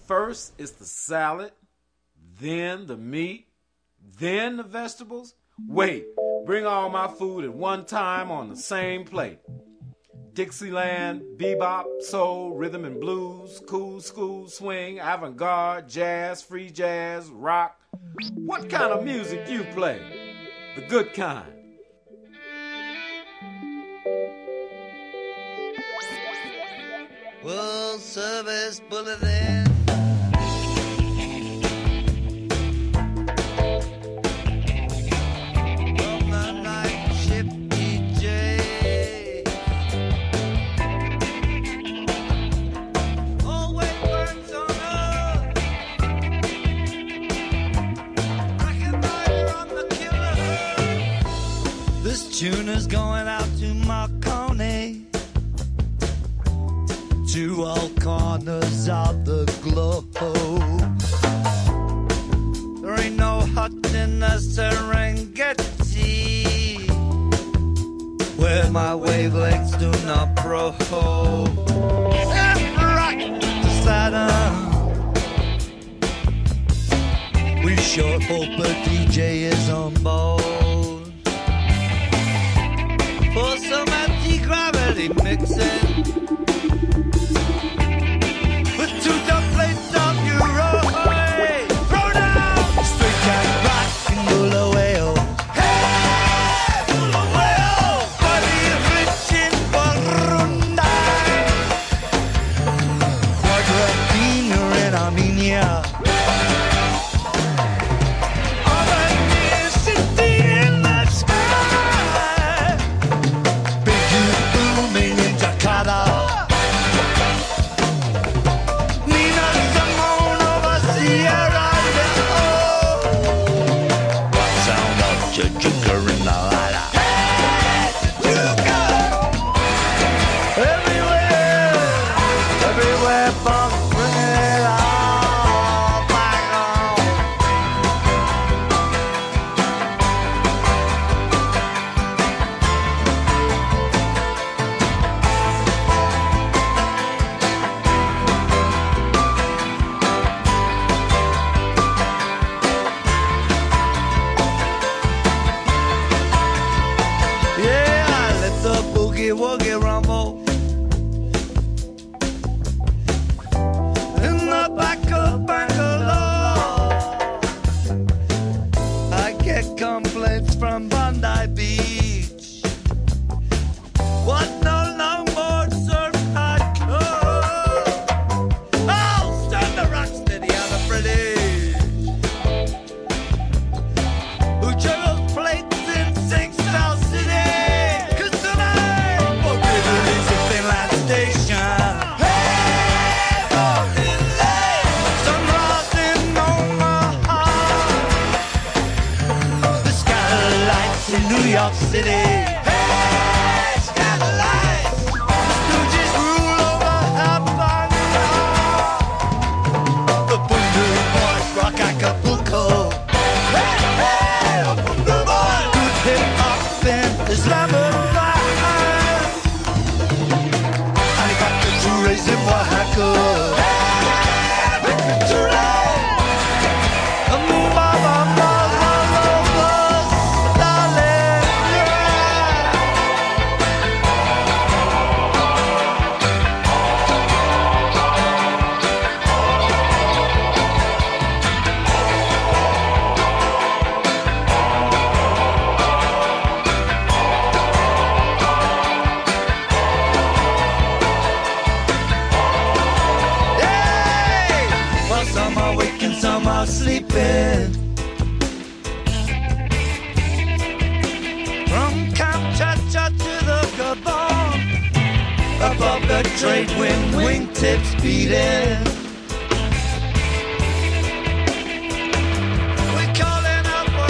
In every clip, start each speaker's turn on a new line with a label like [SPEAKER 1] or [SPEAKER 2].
[SPEAKER 1] First it's the salad, then the meat, then the vegetables. Wait, bring all my food at one time on the same plate. Dixieland, bebop, soul, rhythm and blues, cool school, swing, avant-garde, jazz, free jazz, rock. What kind of music you play? The good kind.
[SPEAKER 2] World Service Bulletin. From the night ship DJ. Always works on us. Recognizer on the killer. This tune is going out to Marconi. To all corners of the globe. There ain't no hut in the Serengeti where my wavelengths do not probe. Left, right, to Saturn. We sure hope a DJ is on board for some anti-gravity mixing. To the place of Euro, throw down straight cat rock and Bulawayo. Hey, Bulawayo, body rich in Burundi, Quadratiner in Armenia. All I need is city in the sky. Big you booming in Jakarta. Woogie rumble in the back of Bangalore. I get complaints from Bondi Beach. What no longboard surf hardcore? Oh, stand the rock steady on the British who juggles plates in Sing South City. New York City. Hey, skylights. Stooges rule over Havana. The Bundu Boys rock Acapulco. Hey, hey, the Bundu Boys. Good hip hop and Islamabad. I got the Tourés in Oaxaca. Hey, the Tourés. Sleeping from Kamchatka to the Gabon, above the trade wind, wingtips beating. We calling up for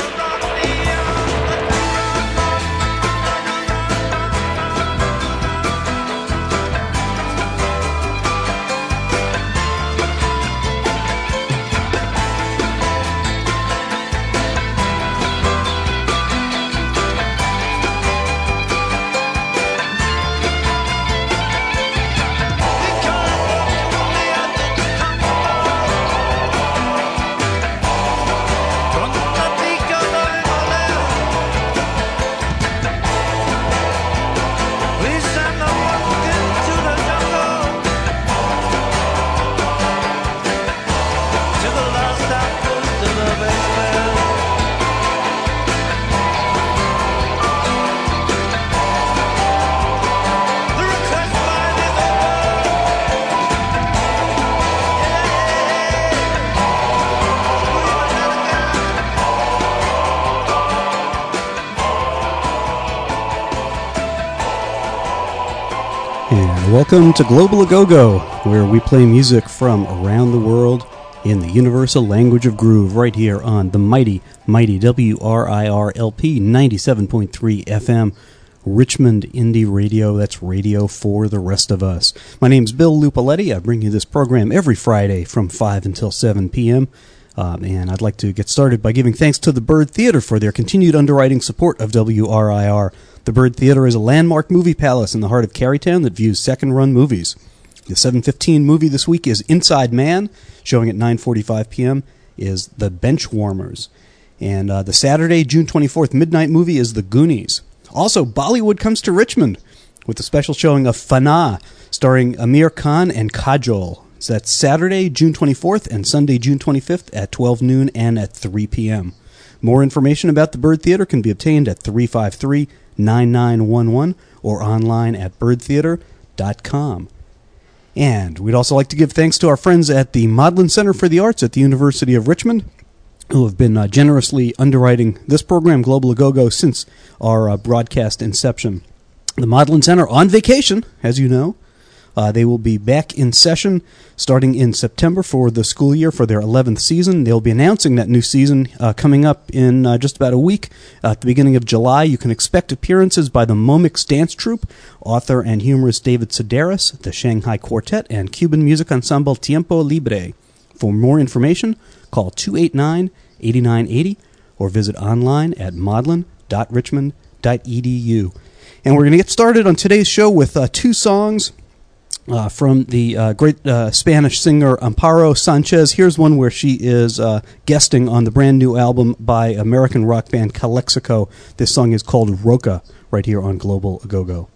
[SPEAKER 3] Welcome to Global A-Go-Go, where we play music from around the world in the universal language of groove, right here on the mighty WRIR-LP 97.3 FM, Richmond Indie Radio. That's radio for the rest of us. My name's Bill Lupaletti. I bring you this program every Friday from 5 until 7 p.m., and I'd like to get started by giving thanks to the Bird Theater for their continued underwriting support of WRIR. The Bird Theater is a landmark movie palace in the heart of Carytown that views second-run movies. The 7:15 movie this week is Inside Man. Showing at 9:45 p.m. is The Benchwarmers. And the Saturday, June 24th midnight movie is The Goonies. Also, Bollywood comes to Richmond with a special showing of Fana, starring Amir Khan and Kajol. So that's Saturday, June 24th and Sunday, June 25th at 12 noon and at 3 p.m. More information about the Bird Theater can be obtained at 353-9911 or online at birdtheater.com. And we'd also like to give thanks to our friends at the Modlin Center for the Arts at the University of Richmond, who have been generously underwriting this program, Global A-Go-Go, since our broadcast inception. The Modlin Center on vacation, as you know. They will be back in session starting in September for the school year for their 11th season. They'll be announcing that new season coming up in just about a week. At the beginning of July, you can expect appearances by the Momix Dance Troupe, author and humorist David Sedaris, the Shanghai Quartet, and Cuban music ensemble Tiempo Libre. For more information, call 289-8980 or visit online at modlin.richmond.edu. And we're going to get started on today's show with two songs from the great Spanish singer Amparo Sanchez. Here's one where she is guesting on the brand new album by American rock band Calexico. This song is called Roca, right here on Global A-Go-Go.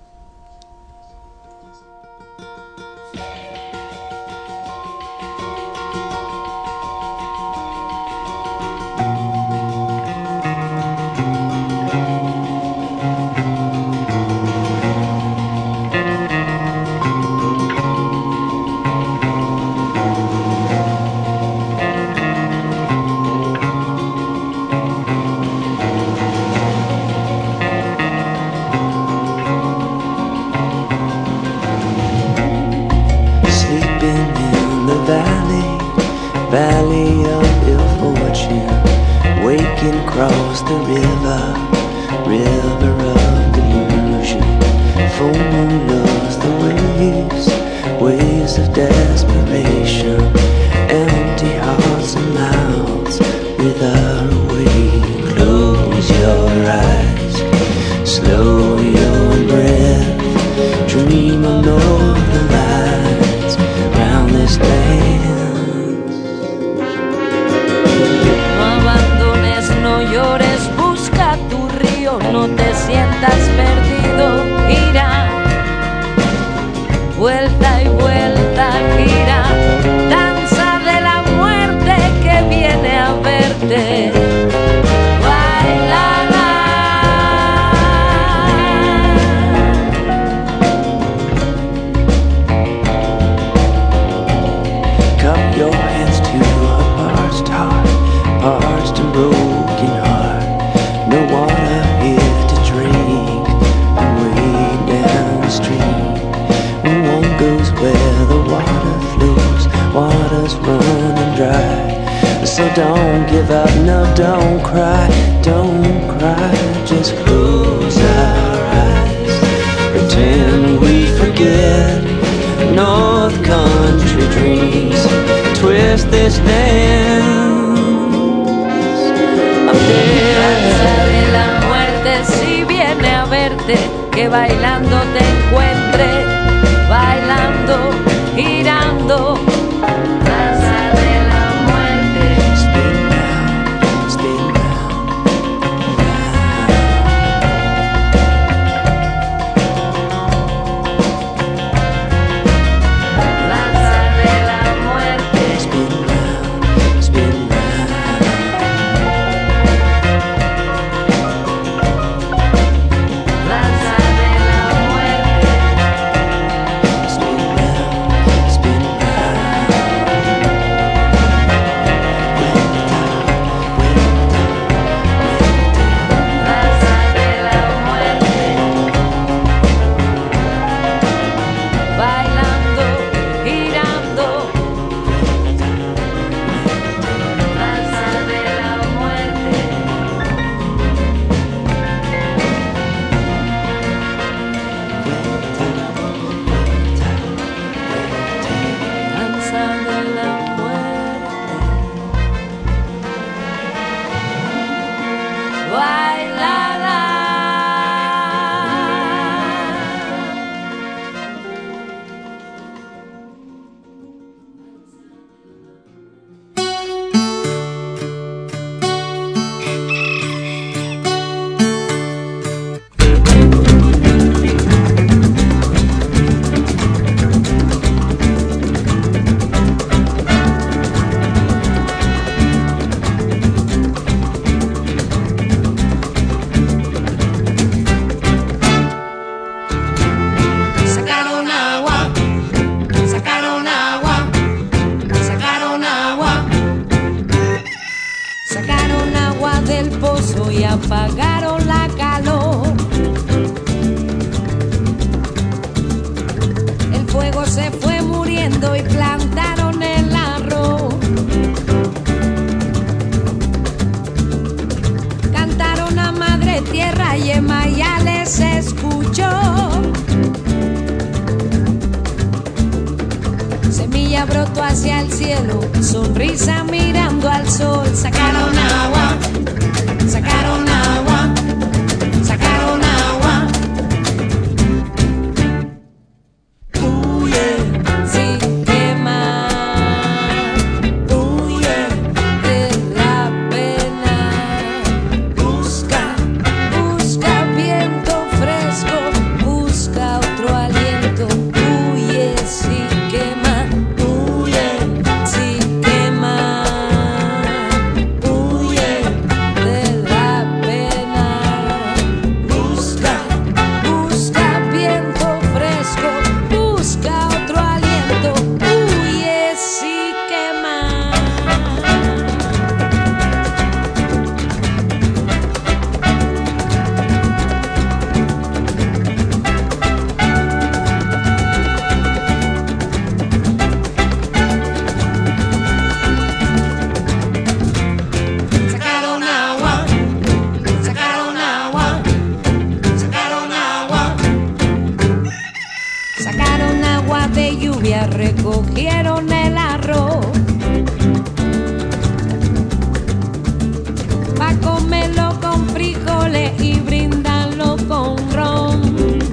[SPEAKER 4] Valley of ill fortune, waking across the river of delusion. Full moon loves the waves of desperation. Empty hearts and mouths without a way. Close your eyes, slow your breath, dream of northern lights round this land.
[SPEAKER 5] No llores, busca tu río, no te sientas perdido, gira, vuelta y vuelta, gira, danza de la muerte que viene a verte, baila.
[SPEAKER 4] Cup your hands to a parched heart, parched and broken heart. No water here to drink, and way down the stream. No one goes where the water flows, water's running dry. So don't give up, no, don't cry, just close our eyes. Pretend we forget North Country dreams, twist this dance.
[SPEAKER 5] Danza de la muerte si viene a verte, que bailando te encuentre, bailando, girando. Danza de la muerte.
[SPEAKER 4] Spin round, spin round,
[SPEAKER 5] Danza de la muerte.
[SPEAKER 4] spin round, spin round.
[SPEAKER 5] Danza de la muerte. puso y apagaron la calor. El fuego se fue muriendo y plantaron el arroz. Cantaron a Madre Tierra y Emma ya les escuchó. Semilla brotó hacia el cielo, sonrisa mirando al sol. Sacaron agua, sacaron agua, sacaron agua. Huye sin quemar, huye de la pena. Busca, busca viento fresco, busca otro aliento. Huye sin quemar, huye sin quemar, huye de la pena. Busca, busca viento fresco, busca otro aliento. Huye sin quemar. Sacaron agua, sacaron agua, sacaron agua. Sacaron agua de lluvia, recogieron el arroz. Pa' comerlo con frijoles y brindarlo con ron.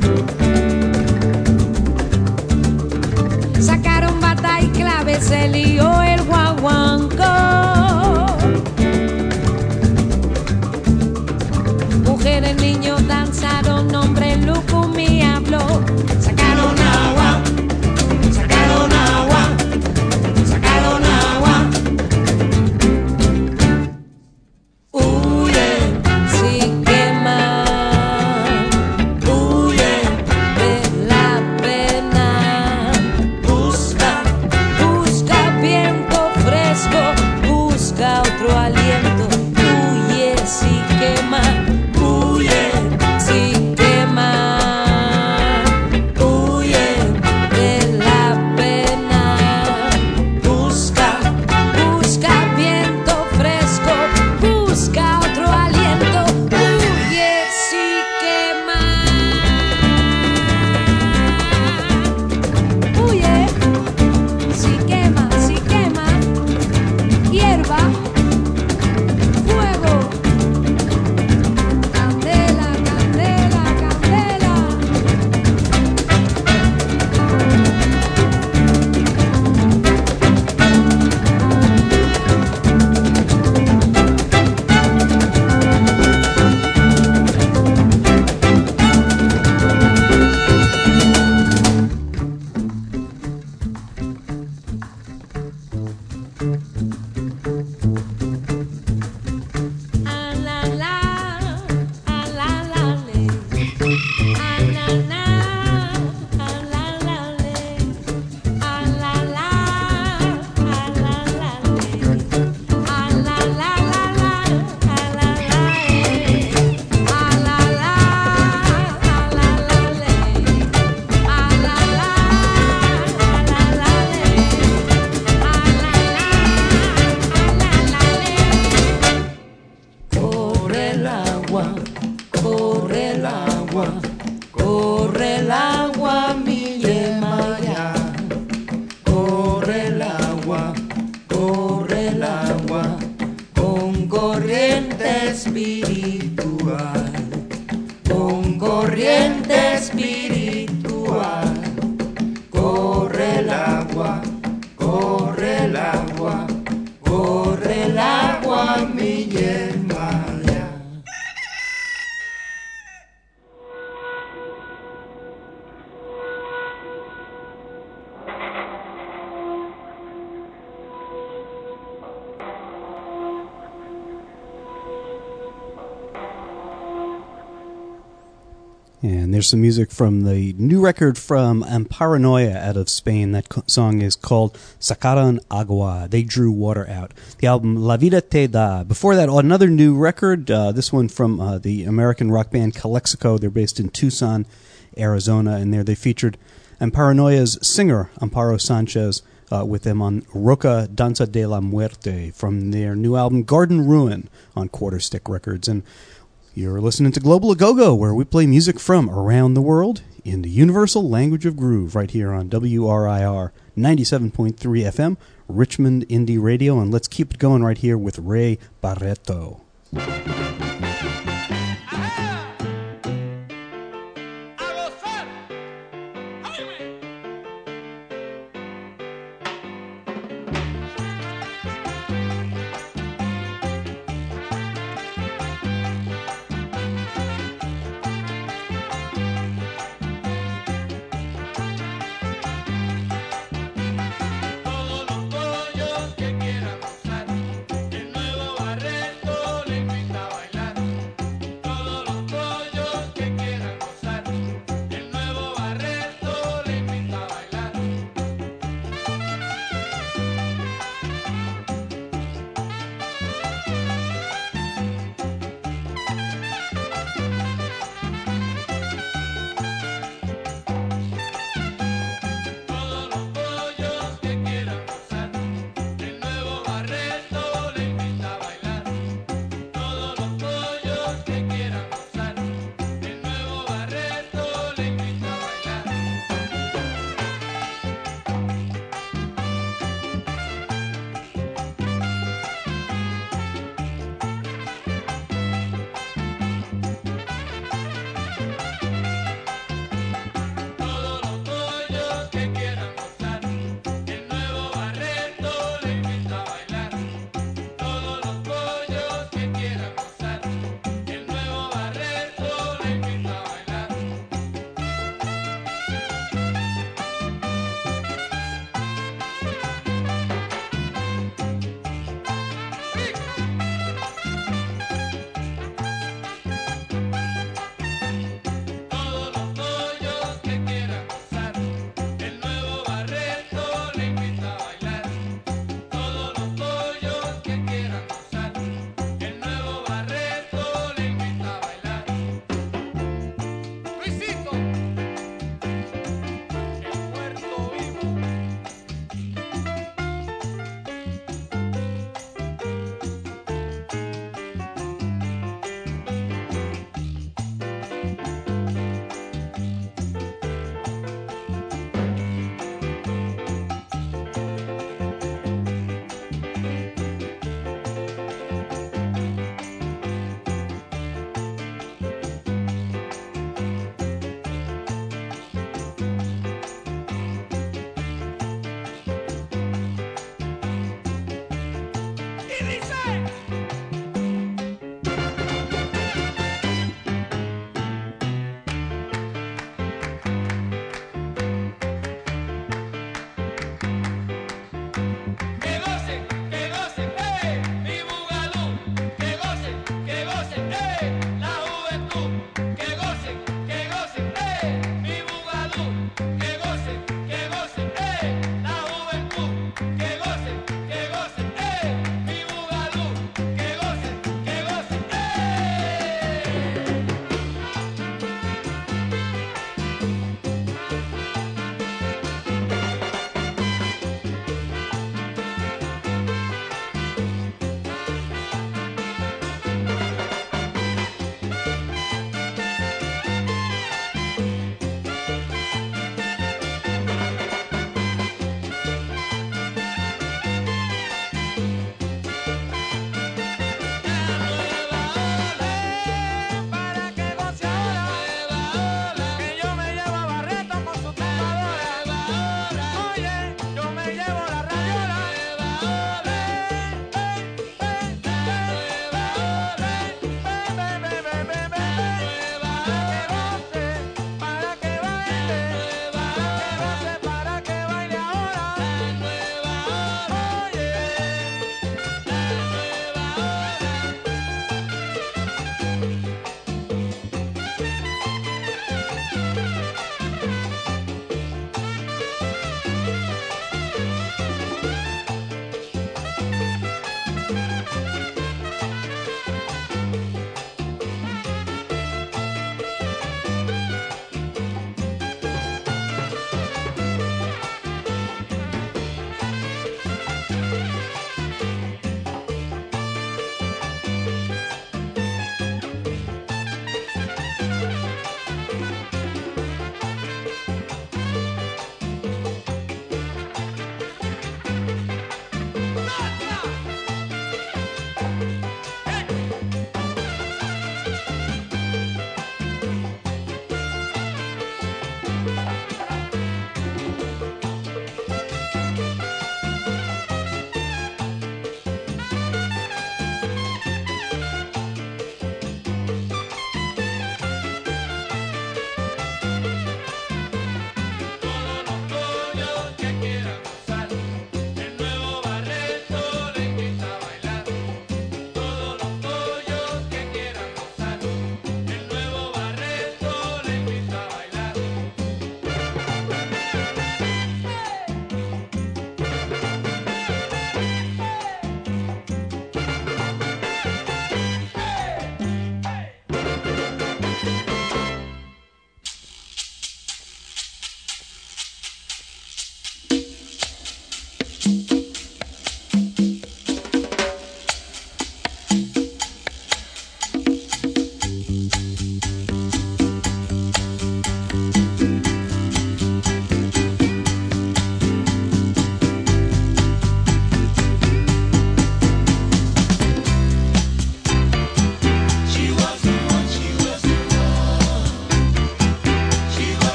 [SPEAKER 5] Sacaron bata y clave, se lió el guaguancó. Mujeres, niños danzaron, hombre lucumí habló. Sacaron agua, sacaron agua, sacaron agua. Huye sin quemar, huye de la pena. Busca, busca viento fresco, busca otro aliento. Huye sin quemar, huye sin quemar, huye de la pena. Busca, busca viento fresco, busca otro aliento. Huye sin quemar, huye sin quema, sin quema. Hierba, fuego. Candela, candela, candela. Ah, la, la, ah, la, la, le. Ah, la, la, ah, la, la, le. Ah, la, la, ah, la, la, le. Ah, la, la, la, la, ah, la, la, le. Ah, la, la, ah, la, la, le. Ah, la, la, ah, la, la, le. Ah, la, la, ah, la, la, le. Corre el agua, corre el agua, corre el agua, mi Yemaya. Corre el agua, con corriente espiritual, con corriente espiritual. Corre el agua, corre el agua, corre el agua, mi Yemaya.
[SPEAKER 3] And there's some music from the new record from Amparanoia out of Spain. That song is called Sacaron Agua. They drew water out. The album La Vida Te Da. Before that, another new record. This one from the American rock band Calexico. They're based in Tucson, Arizona. And there they featured Amparanoia's singer, Amparo Sanchez, with them on Roca Danza de la Muerte from their new album Garden Ruin on Quarterstick Records. And you're listening to Global A-Go-Go, where we play music from around the world in the universal language of groove, right here on WRIR 97.3 FM, Richmond Indie Radio. And let's keep it going right here with Ray Barretto.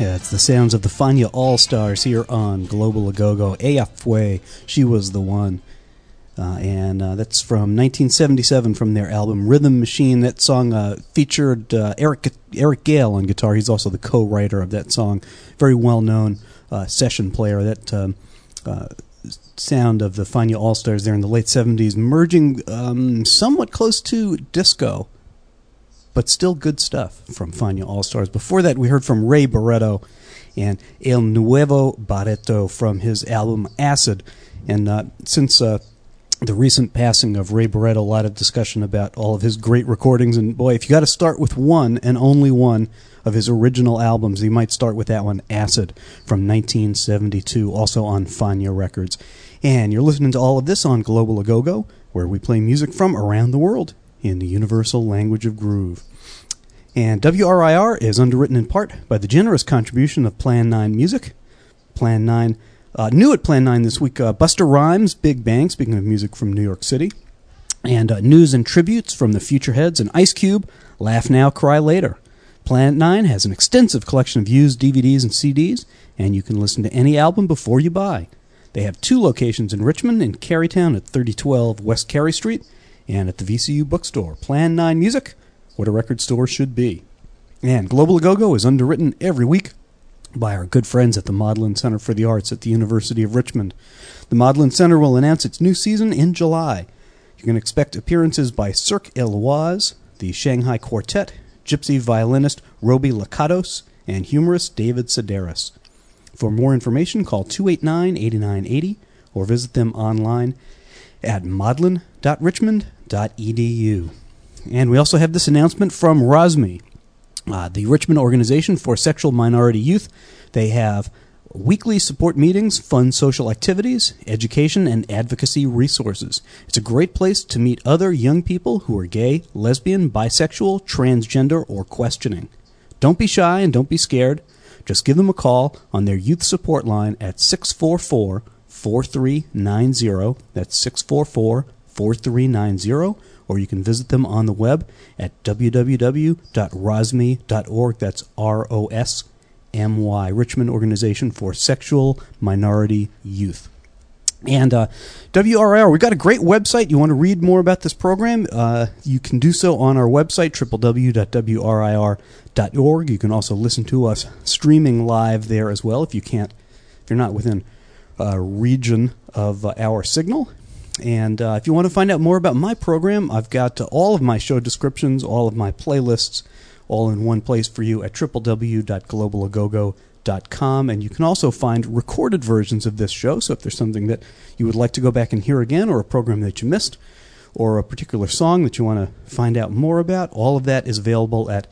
[SPEAKER 3] Yeah, it's the sounds of the Fania All-Stars here on Global Agogo. Ella Fue, She Was the One. And that's from 1977 from their album Rhythm Machine. That song featured Eric Gale on guitar. He's also the co-writer of that song. Very well-known session player. That sound of the Fania All-Stars there in the late 70s, merging somewhat close to disco, but still good stuff from Fania All-Stars. Before that, we heard from Ray Barretto and El Nuevo Barreto from his album Acid. And since the recent passing of Ray Barretto, a lot of discussion about all of his great recordings. And boy, if you got to start with one and only one of his original albums, you might start with that one, Acid, from 1972, also on Fania Records. And you're listening to all of this on Global Agogo, where we play music from around the world in the universal language of groove. And WRIR is underwritten in part by the generous contribution of Plan 9 Music. Plan 9, new at Plan 9 this week, Busta Rhymes, Big Bang, speaking of music from New York City. And news and tributes from the Futureheads and Ice Cube, Laugh Now, Cry Later. Planet 9 has an extensive collection of used DVDs and CDs, and you can listen to any album before you buy. They have 2 locations in Richmond and Carytown at 3012 West Cary Street, and at the VCU bookstore. Plan 9 Music, what a record store should be. And Global Agogo is underwritten every week by our good friends at the Maudlin Center for the Arts at the University of Richmond. The Maudlin Center will announce its new season in July. You can expect appearances by Cirque Eloise, the Shanghai Quartet, gypsy violinist Roby Lakatos, and humorist David Sedaris. For more information, call 289-8980 or visit them online at maudlin.richmond.edu. And we also have this announcement from ROSME, the Richmond Organization for Sexual Minority Youth. They have weekly support meetings, fun social activities, education, and advocacy resources. It's a great place to meet other young people who are gay, lesbian, bisexual, transgender, or questioning. Don't be shy and don't be scared. Just give them a call on their youth support line at 644-4390. That's 644-4390. Or you can visit them on the web at www.rosme.org. That's ROSMY, Richmond Organization for Sexual Minority Youth. And WRIR, we've got a great website. You want to read more about this program? You can do so on our website, www.wrir.org. You can also listen to us streaming live there as well if you're not within a region of our signal. And if you want to find out more about my program, I've got all of my show descriptions, all of my playlists, all in one place for you at www.globalagogo.com. And you can also find recorded versions of this show. So if there's something that you would like to go back and hear again, or a program that you missed, or a particular song that you want to find out more about, all of that is available at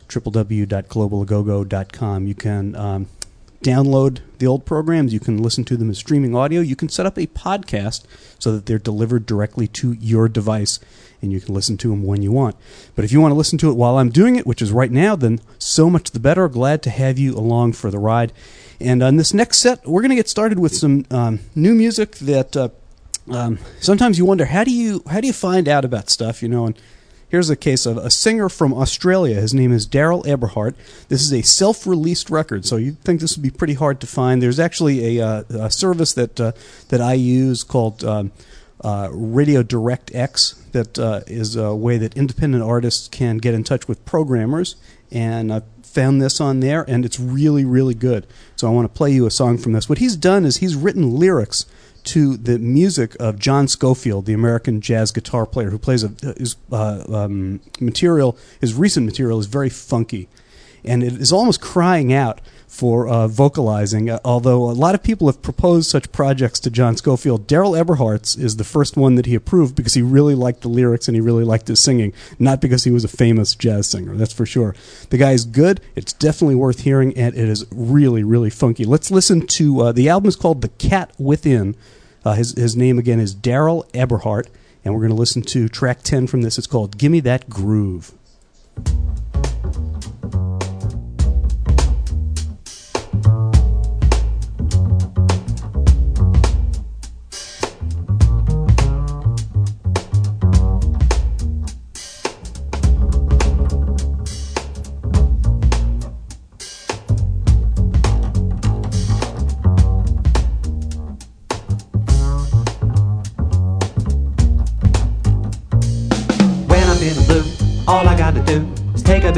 [SPEAKER 3] www.globalagogo.com. You can download the old programs. You can listen to them as streaming audio. You can set up a podcast so that they're delivered directly to your device, and you can listen to them when you want. But if you want to listen to it while I'm doing it, which is right now, then so much the better. Glad to have you along for the ride. And on this next set, we're going to get started with some new music that sometimes you wonder, how do you find out about stuff, and here's a case of a singer from Australia. His name is Daryl Eberhardt. This is a self-released record, so you'd think this would be pretty hard to find. There's actually a service that I use called Radio Direct X that is a way that independent artists can get in touch with programmers, and I found this on there, and it's really, really good. So I want to play you a song from this. What he's done is he's written lyrics to the music of John Scofield, the American jazz guitar player who plays his material. His recent material is very funky, and it is almost crying out for vocalizing. Although a lot of people have proposed such projects to John Scofield, Daryl Eberhardt's is the first one that he approved because he really liked the lyrics and he really liked his singing, not because he was a famous jazz singer. That's for sure. The guy is good. It's definitely worth hearing, and it is really, really funky. Let's listen to the album is called The Cat Within. His name again is Daryl Eberhardt, and we're going to listen to track 10 from this. It's called Gimme That Groove.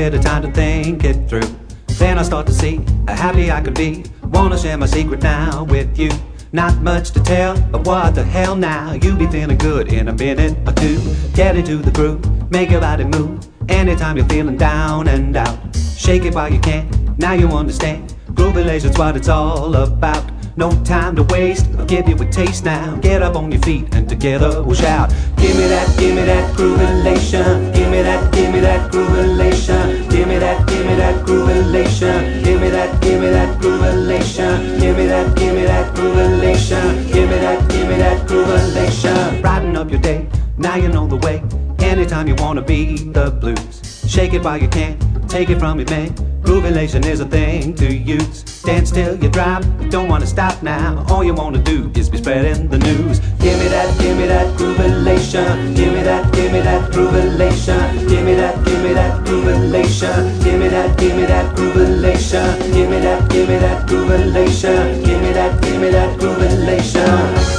[SPEAKER 6] bit of time to think it through. Then I start to see how happy I could be. Wanna share my secret now with you. Not much to tell, but what the hell now? You be feeling good in a minute or two. Get into the groove, make your body move. Anytime you're feeling down and out, shake it while you can, now you understand. Groovilation's what it's all about. No time to waste, I'll give you a taste now. Get up on your feet and together we'll shout. Give me that groovilation. Give me that groovilation. Give me that groovilation. Give me that groovilation. Give me that groovilation. Give me that groovilation. Brighten up your day, now you know the way. Anytime you wanna beat the blues, shake it while you can, take it from me, man. Groovilation is a thing to use. Dance till you drop, don't wanna stop now. All you wanna do is be spreading the news. Give me that groovilation. Give me that groovilation. Give me that groovilation. Give me that groovilation. Give me that groovilation. Give me that groovilation.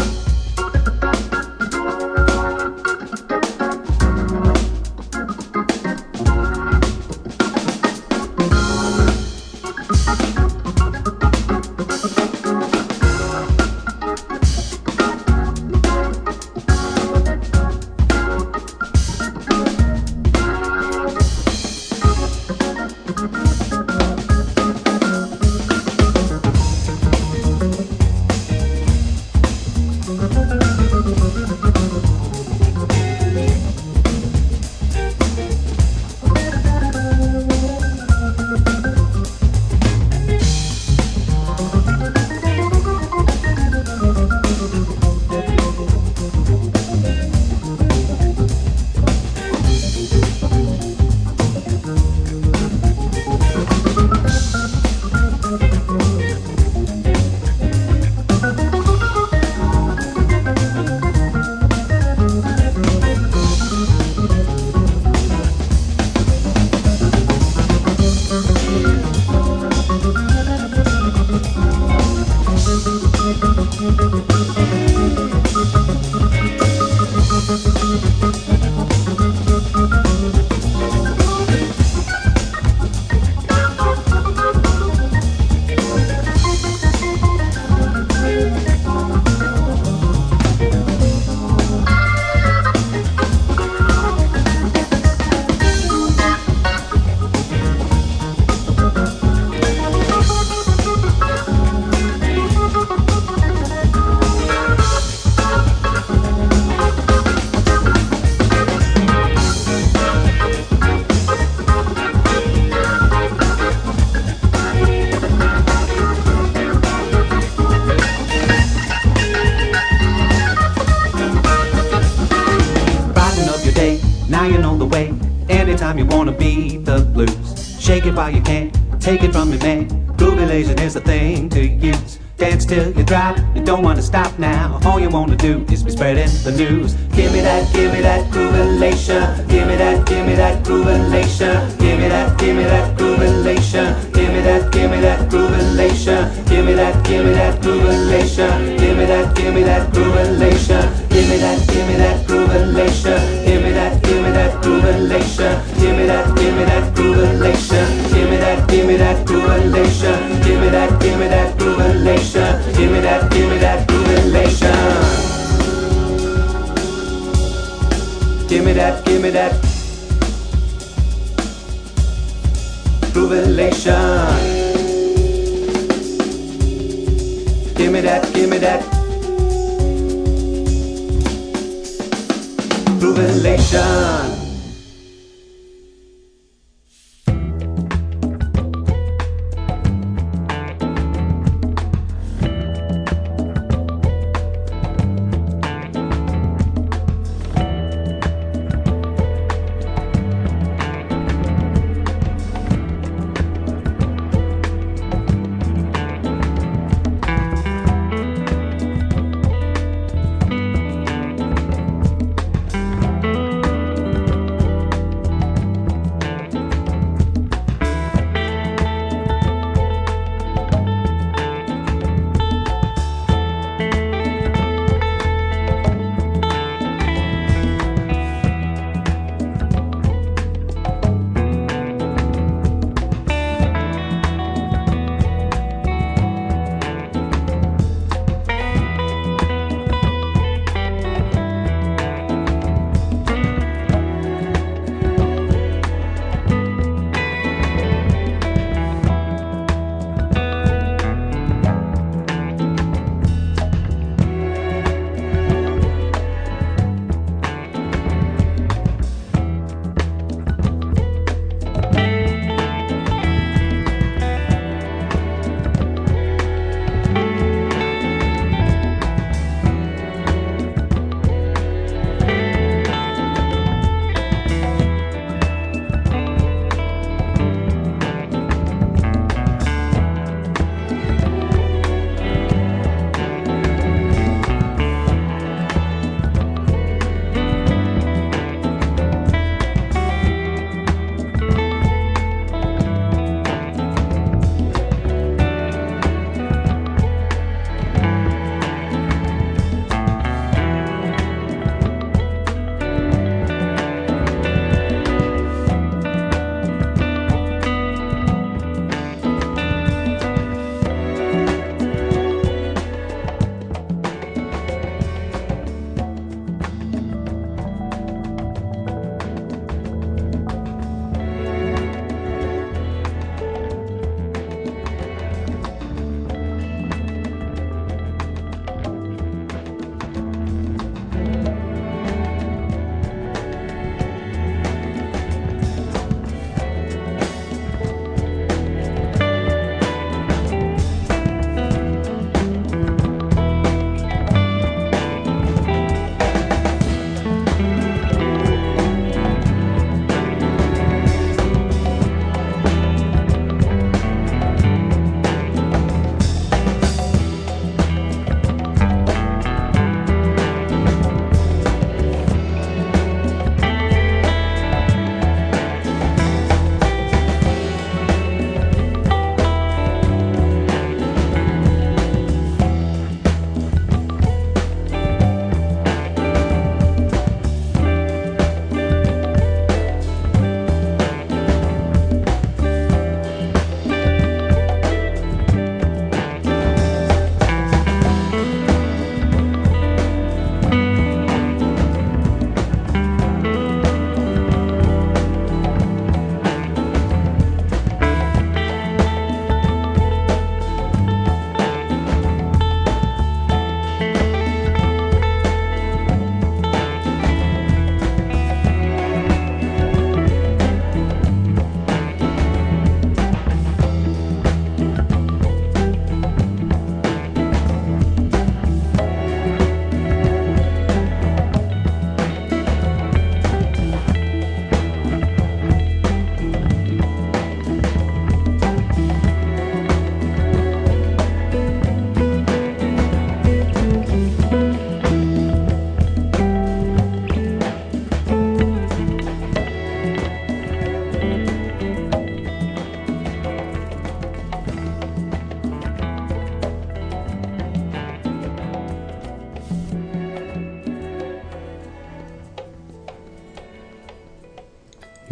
[SPEAKER 6] Anytime you wanna beat the blues, shake it while you can, take it from me, man. Groovilation is a thing to use. Dance till you drop, you don't wanna stop now. All you wanna do is be spreading the news. Give me that groovilation. Give me that groovilation. Give me that groovilation. Give me that groovilation. Give me that groovilation. Give me that groovilation. Give me that groovilation. Give me that groovilation. Give me that groovilation. Give me that groovilation. Give me that groovilation. Give me that groovilation. Give me that groovilation. Give me that groovilation.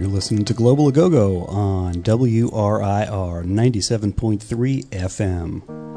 [SPEAKER 3] You're listening to Global Agogo on WRIR 97.3 FM.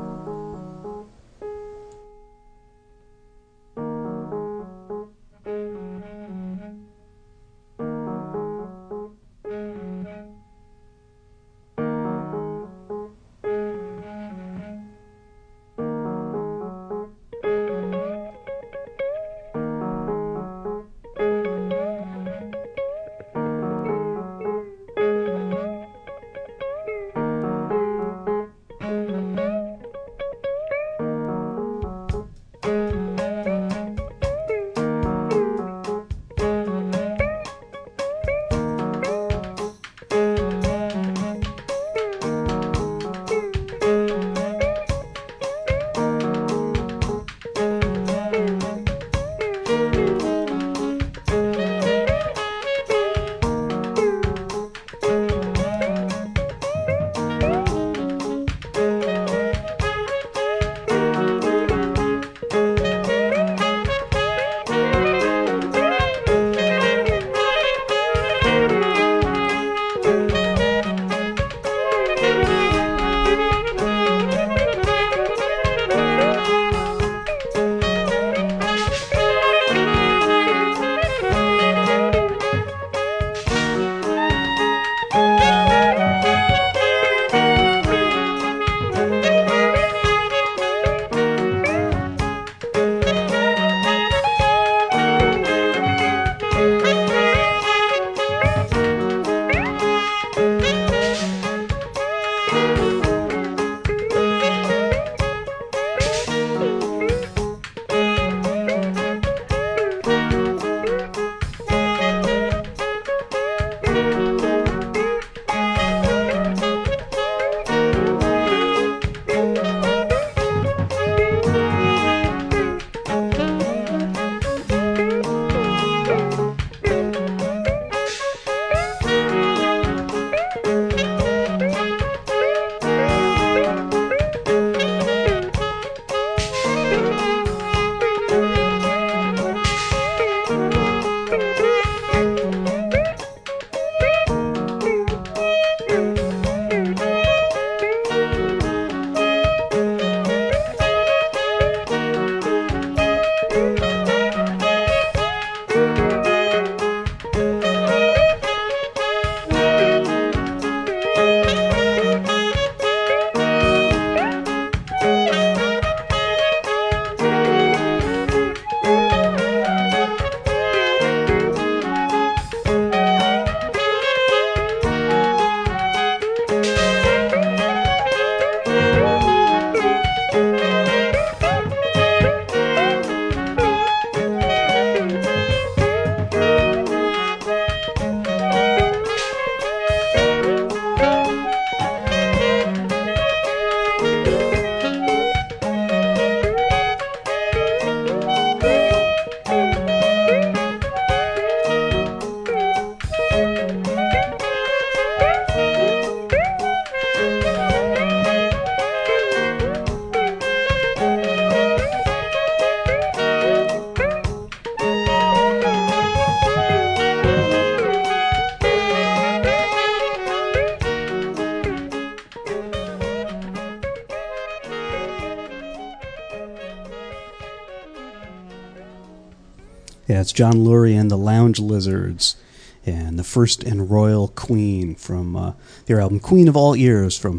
[SPEAKER 3] Yeah, it's John Lurie and the Lounge Lizards, and the First and Royal Queen from their album Queen of All Ears from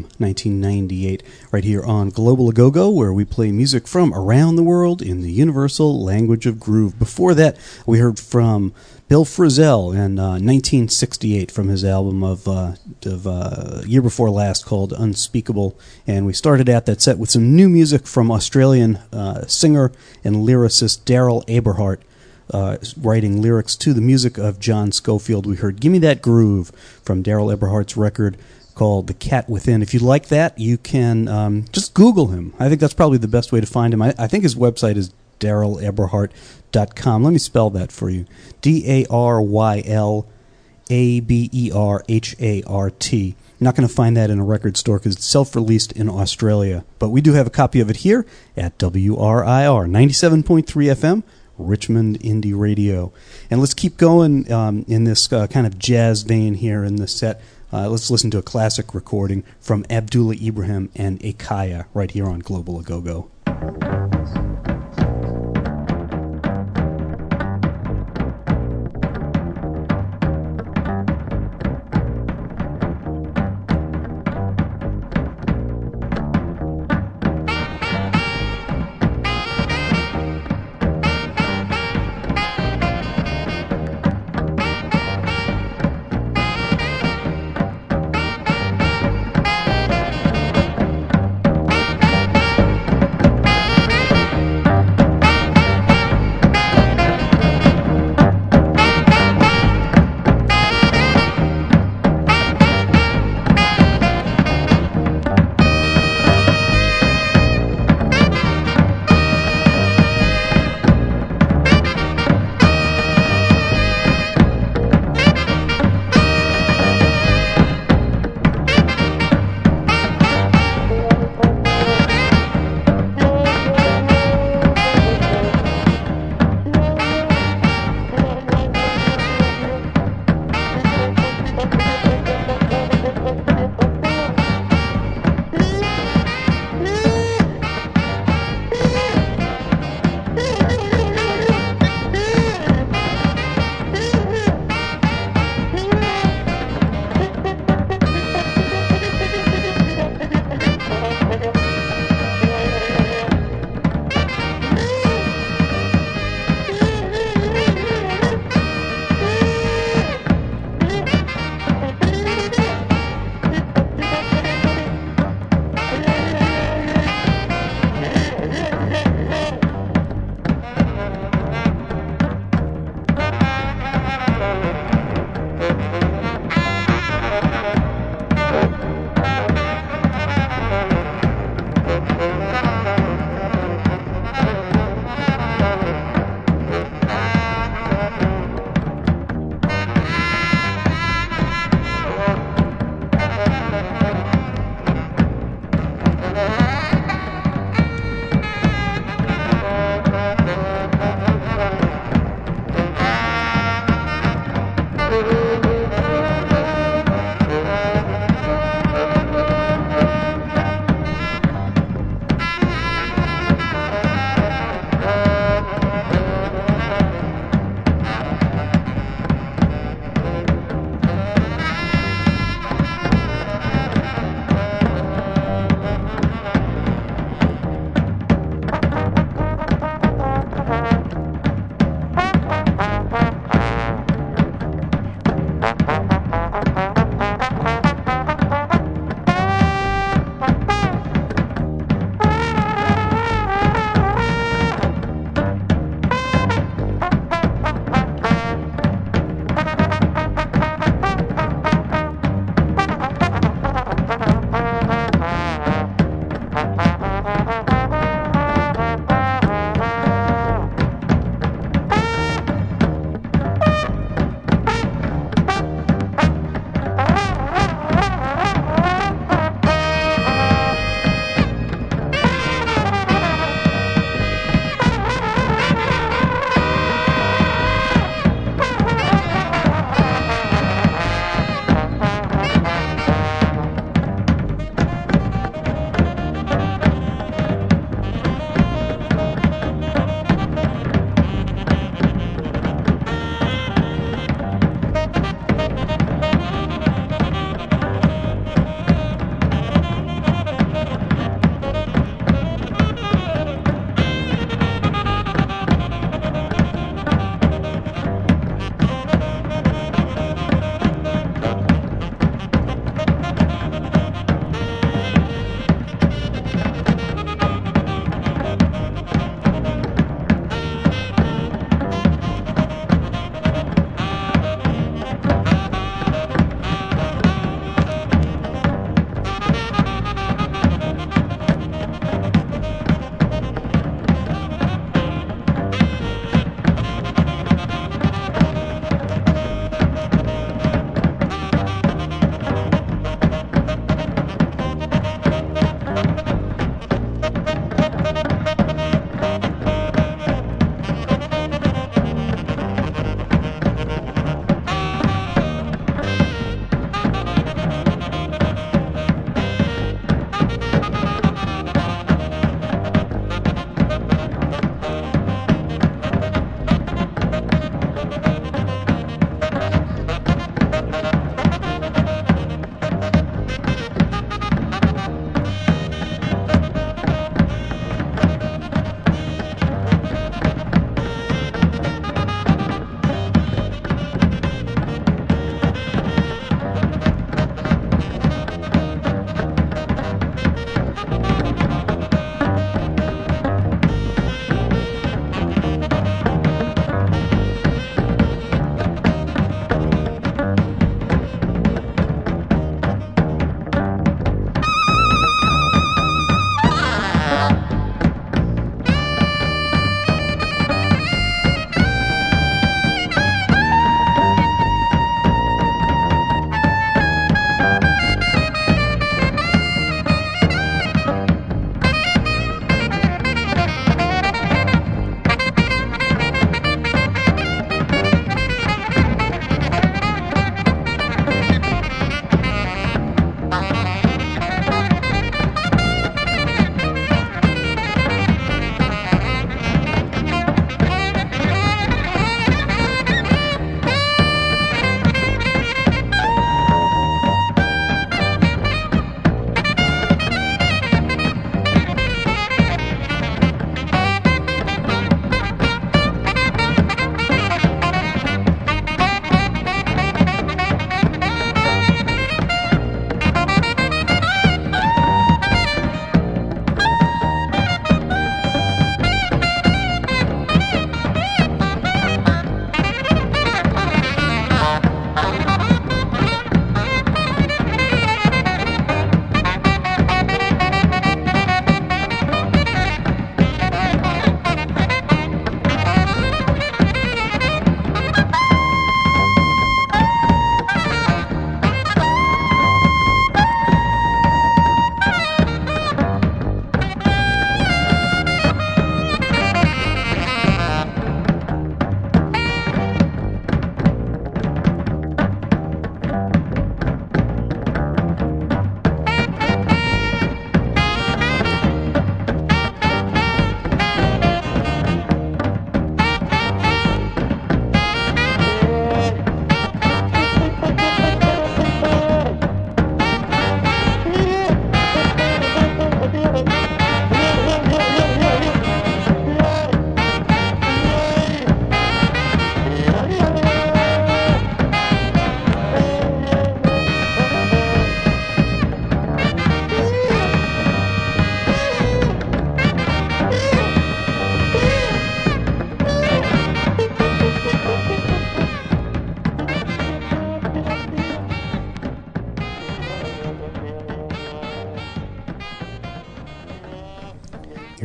[SPEAKER 3] 1998, right here on Global Agogo, where we play music from around the world in the universal language of groove. Before that, we heard from Bill Frisell in 1968 from his album of year before last called Unspeakable, and we started out that set with some new music from Australian singer and lyricist Daryl Aberhart, writing lyrics to the music of John Scofield. We heard Gimme That Groove from Daryl Eberhardt's record called The Cat Within. If you like that, you can just Google him. I think that's probably the best way to find him. I think his website is daryleberhart.com. Let me spell that for you. DARYLABERHART. You're not going to find that in a record store because it's self-released in Australia. But we do have a copy of it here at WRIR 97.3 FM, Richmond Indie Radio. And let's keep going in this kind of jazz vein here in the set. Let's listen to a classic recording from Abdullah Ibrahim and Ekaya right here on Global A-Go-Go.
[SPEAKER 5] Thank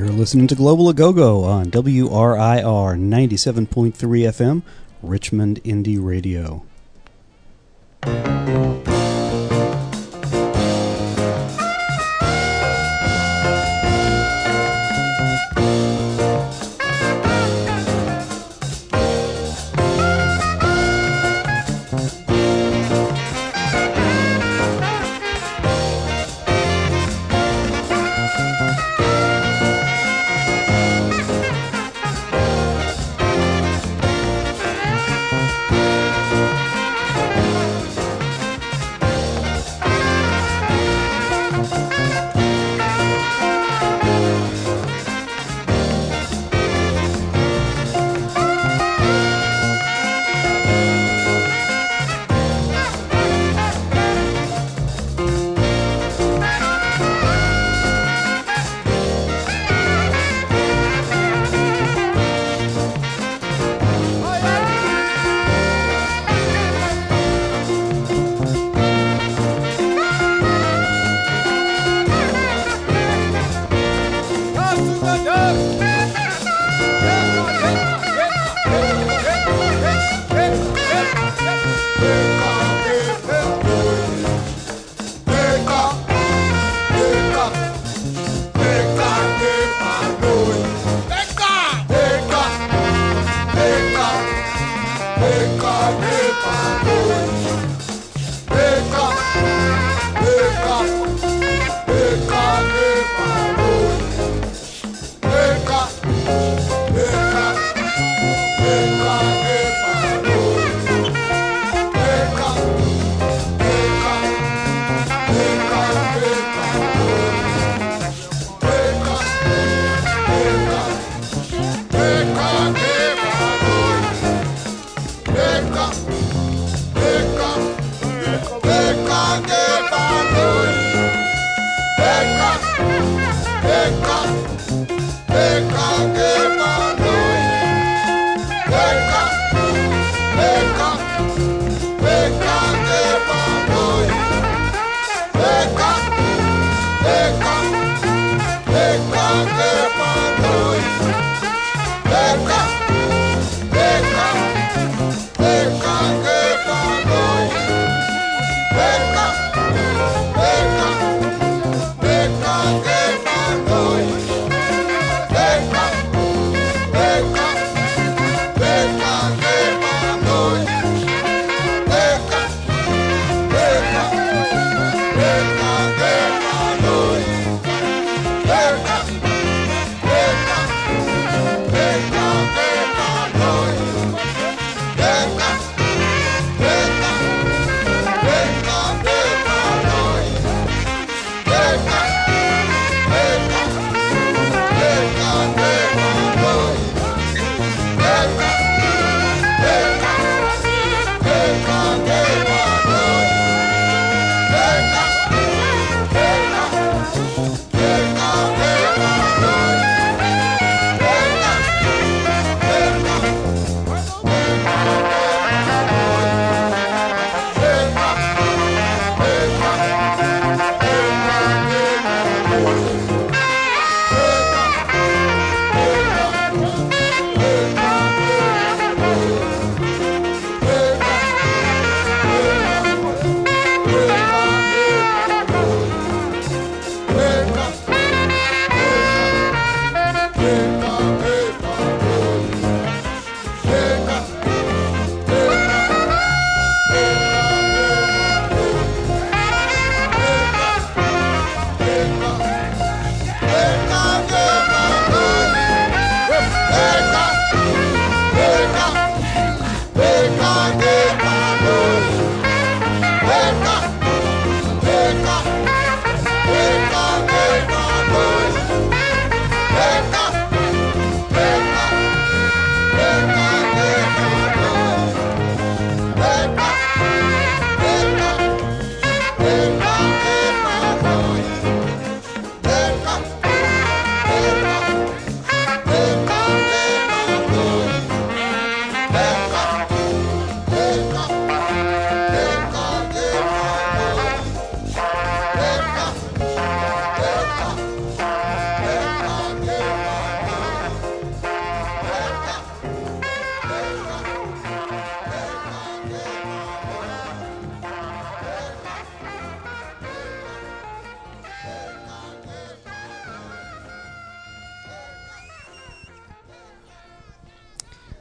[SPEAKER 3] You're listening to Global A Go-Go on WRIR 97.3 FM, Richmond Indie Radio.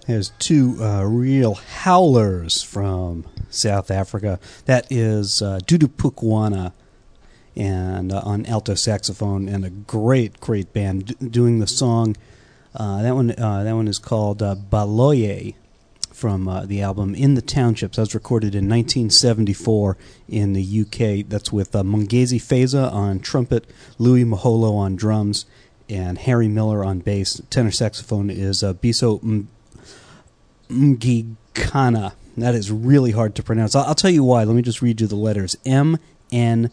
[SPEAKER 3] There's two real howlers from South Africa. That is Dudu Pukwana and on alto saxophone, and a great band doing the song. That one is called Baloye from the album In the Townships. That was recorded in 1974 in the UK. That's with Mungezi Feza on trumpet, Louis Maholo on drums, and Harry Miller on bass. Tenor saxophone is Biso Mgikana. That is really hard to pronounce. I'll tell you why. Let me just read you the letters. MNGQIKANA.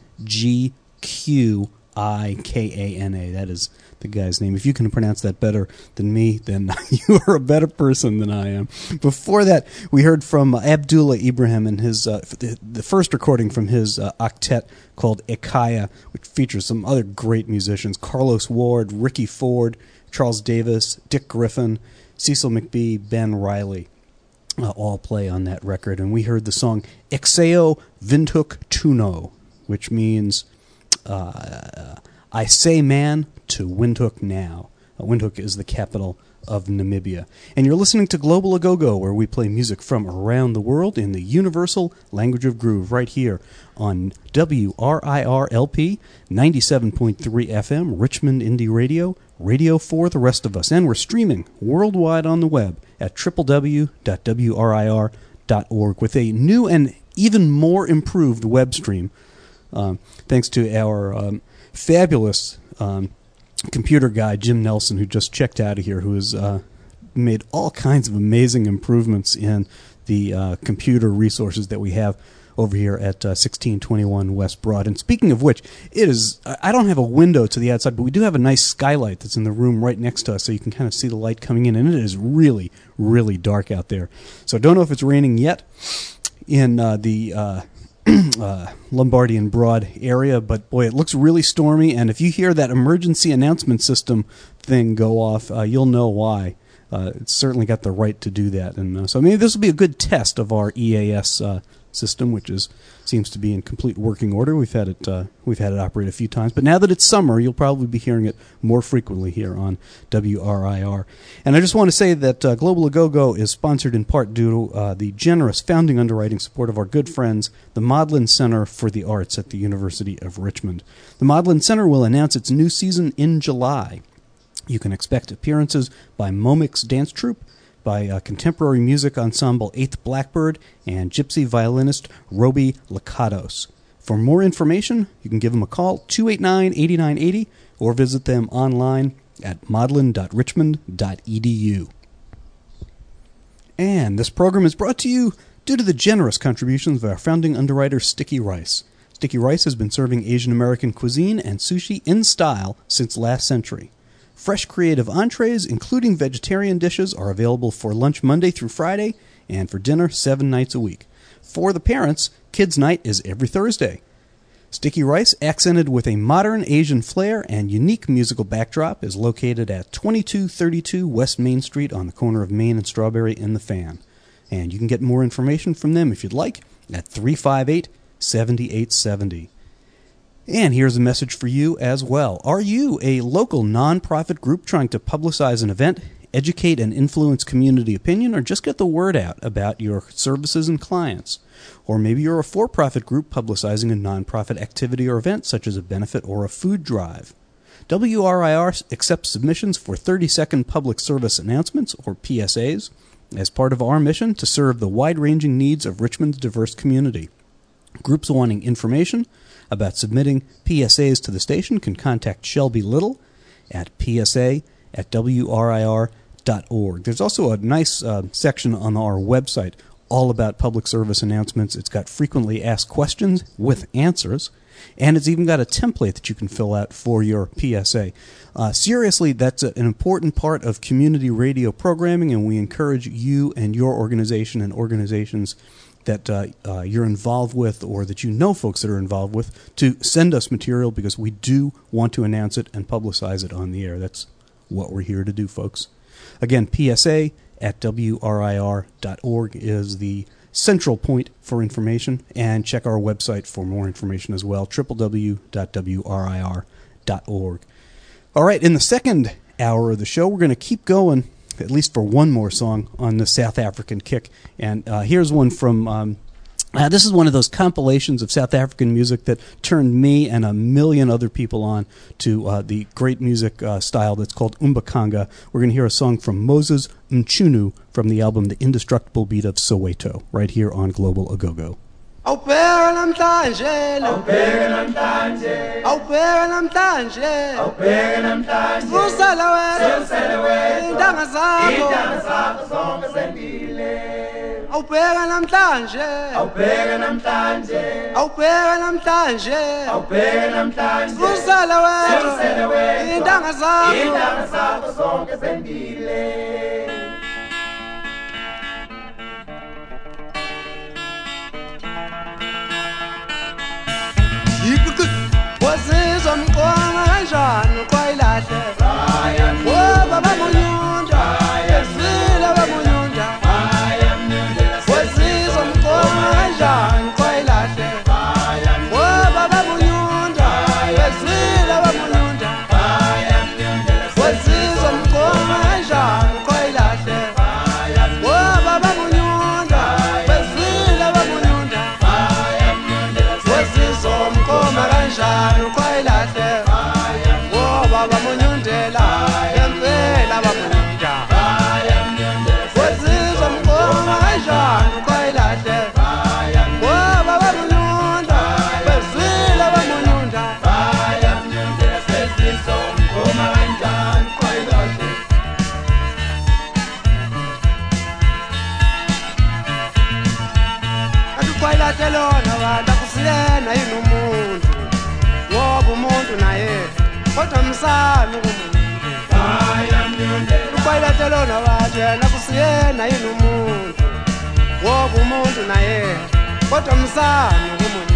[SPEAKER 3] That is the guy's name. If you can pronounce that better than me, then you are a better person than I am. Before that, we heard from Abdullah Ibrahim and his the first recording from his octet called Ekaya, which features some other great musicians: Carlos Ward, Ricky Ford, Charles Davis, Dick Griffin, Cecil McBee, Ben Riley. All play on that record. And we heard the song Exeo Windhoek Tuno, which means I say man to Windhoek now. Windhoek is the capital of Namibia. And you're listening to Global Agogo, where we play music from around the world in the universal language of groove, right here on WRIR-LP 97.3 FM, Richmond Indie Radio, Radio for the Rest of Us. And we're streaming worldwide on the web at www.wrir.org with a new and even more improved web stream, thanks to our fabulous computer guy, Jim Nelson, who just checked out of here, who has made all kinds of amazing improvements in the computer resources that we have over here at 1621 West Broad. And speaking of which, I don't have a window to the outside, but we do have a nice skylight that's in the room right next to us, so you can kind of see the light coming in, and it is really, really dark out there. So I don't know if it's raining yet in the Lombardy and Broad area, but boy, it looks really stormy, and if you hear that emergency announcement system thing go off, you'll know why. It's certainly got the right to do that, and so maybe this will be a good test of our EAS system, which seems to be in complete working order. We've had it operate a few times, but now that it's summer, you'll probably be hearing it more frequently here on WRIR. And I just want to say that Global Agogo is sponsored in part due to the generous founding underwriting support of our good friends, the Modlin Center for the Arts at the University of Richmond. The Modlin Center will announce its new season in July. You can expect appearances by Momix Dance Troupe, by contemporary music ensemble Eighth Blackbird, and gypsy violinist Roby Lakatos. For more information, you can give them a call, 289-8980, or visit them online at modlin.richmond.edu. And this program is brought to you due to the generous contributions of our founding underwriter, Sticky Rice. Sticky Rice has been serving Asian American cuisine and sushi in style since last century. Fresh creative entrees, including vegetarian dishes, are available for lunch Monday through Friday and for dinner 7 nights a week. For the parents, Kids Night is every Thursday. Sticky Rice, accented with a modern Asian flair and unique musical backdrop, is located at 2232 West Main Street on the corner of Main and Strawberry in the Fan. And you can get more information from them if you'd like at 358-7870. And here's a message for you as well. Are you a local nonprofit group trying to publicize an event, educate and influence community opinion, or just get the word out about your services and clients? Or maybe you're a for-profit group publicizing a nonprofit activity or event, such as a benefit or a food drive. WRIR accepts submissions for 30-second public service announcements, or PSAs, as part of our mission to serve the wide-ranging needs of Richmond's diverse community. Groups wanting information about submitting PSAs to the station can contact Shelby Little at psa@wrir.org. There's also a nice section on our website all about public service announcements. It's got frequently asked questions with answers, and it's even got a template that you can fill out for your PSA. Seriously, that's an important part of community radio programming, and we encourage you and your organization and organizations that you're involved with, or that you know folks that are involved with, to send us material, because we do want to announce it and publicize it on the air. That's what we're here to do, folks. Again, PSA@WRIR.org is the central point for information, and check our website for more information as well, www.wrir.org. All right, in the second hour of the show, we're going to keep going at least for one more song on the South African kick. And here's one from... this is one of those compilations of South African music that turned me and a million other people on to the great music style that's called Umbakanga. We're going to hear a song from Moses Mchunu from the album The Indestructible Beat of Soweto, right here on Global Agogo.
[SPEAKER 7] Awubheka namhlanje, awubheka namhlanje, awubheka namhlanje, awubheka namhlanje. Usala wena, indanga zakho zonke sendile. Awubheka namhlanje, awubheka namhlanje, awubheka namhlanje, awubheka namhlanje. Usala wena, indanga zakho zonke sendile. Wazizwa mkoma kanjani kwayilahle Baba munyunda Ezila bamunyunda Wazizwa mkoma kanjani kwayilahle Baba munyunda Ezila bamunyunda Wazizwa mkoma kanjani kwayilahle Baba munyunda Ezila bamunyunda Wazizwa mkoma kanjani kwayilahle Baba munyundela Yempela bamunyunda Wazizwa mkoma kanjani kwayilahle Baba bamunyunda Bezila bamunyunda Wazizwa mkoma kanjani kwayilahle Kwayilahle lona wanda kusiyena yini umuntu Ngoba umuntu naye kodwa msana kumuntu Kwayilahle lona wanda kusiyena yini umuntu Ngoba umuntu naye kodwa msana kumuntu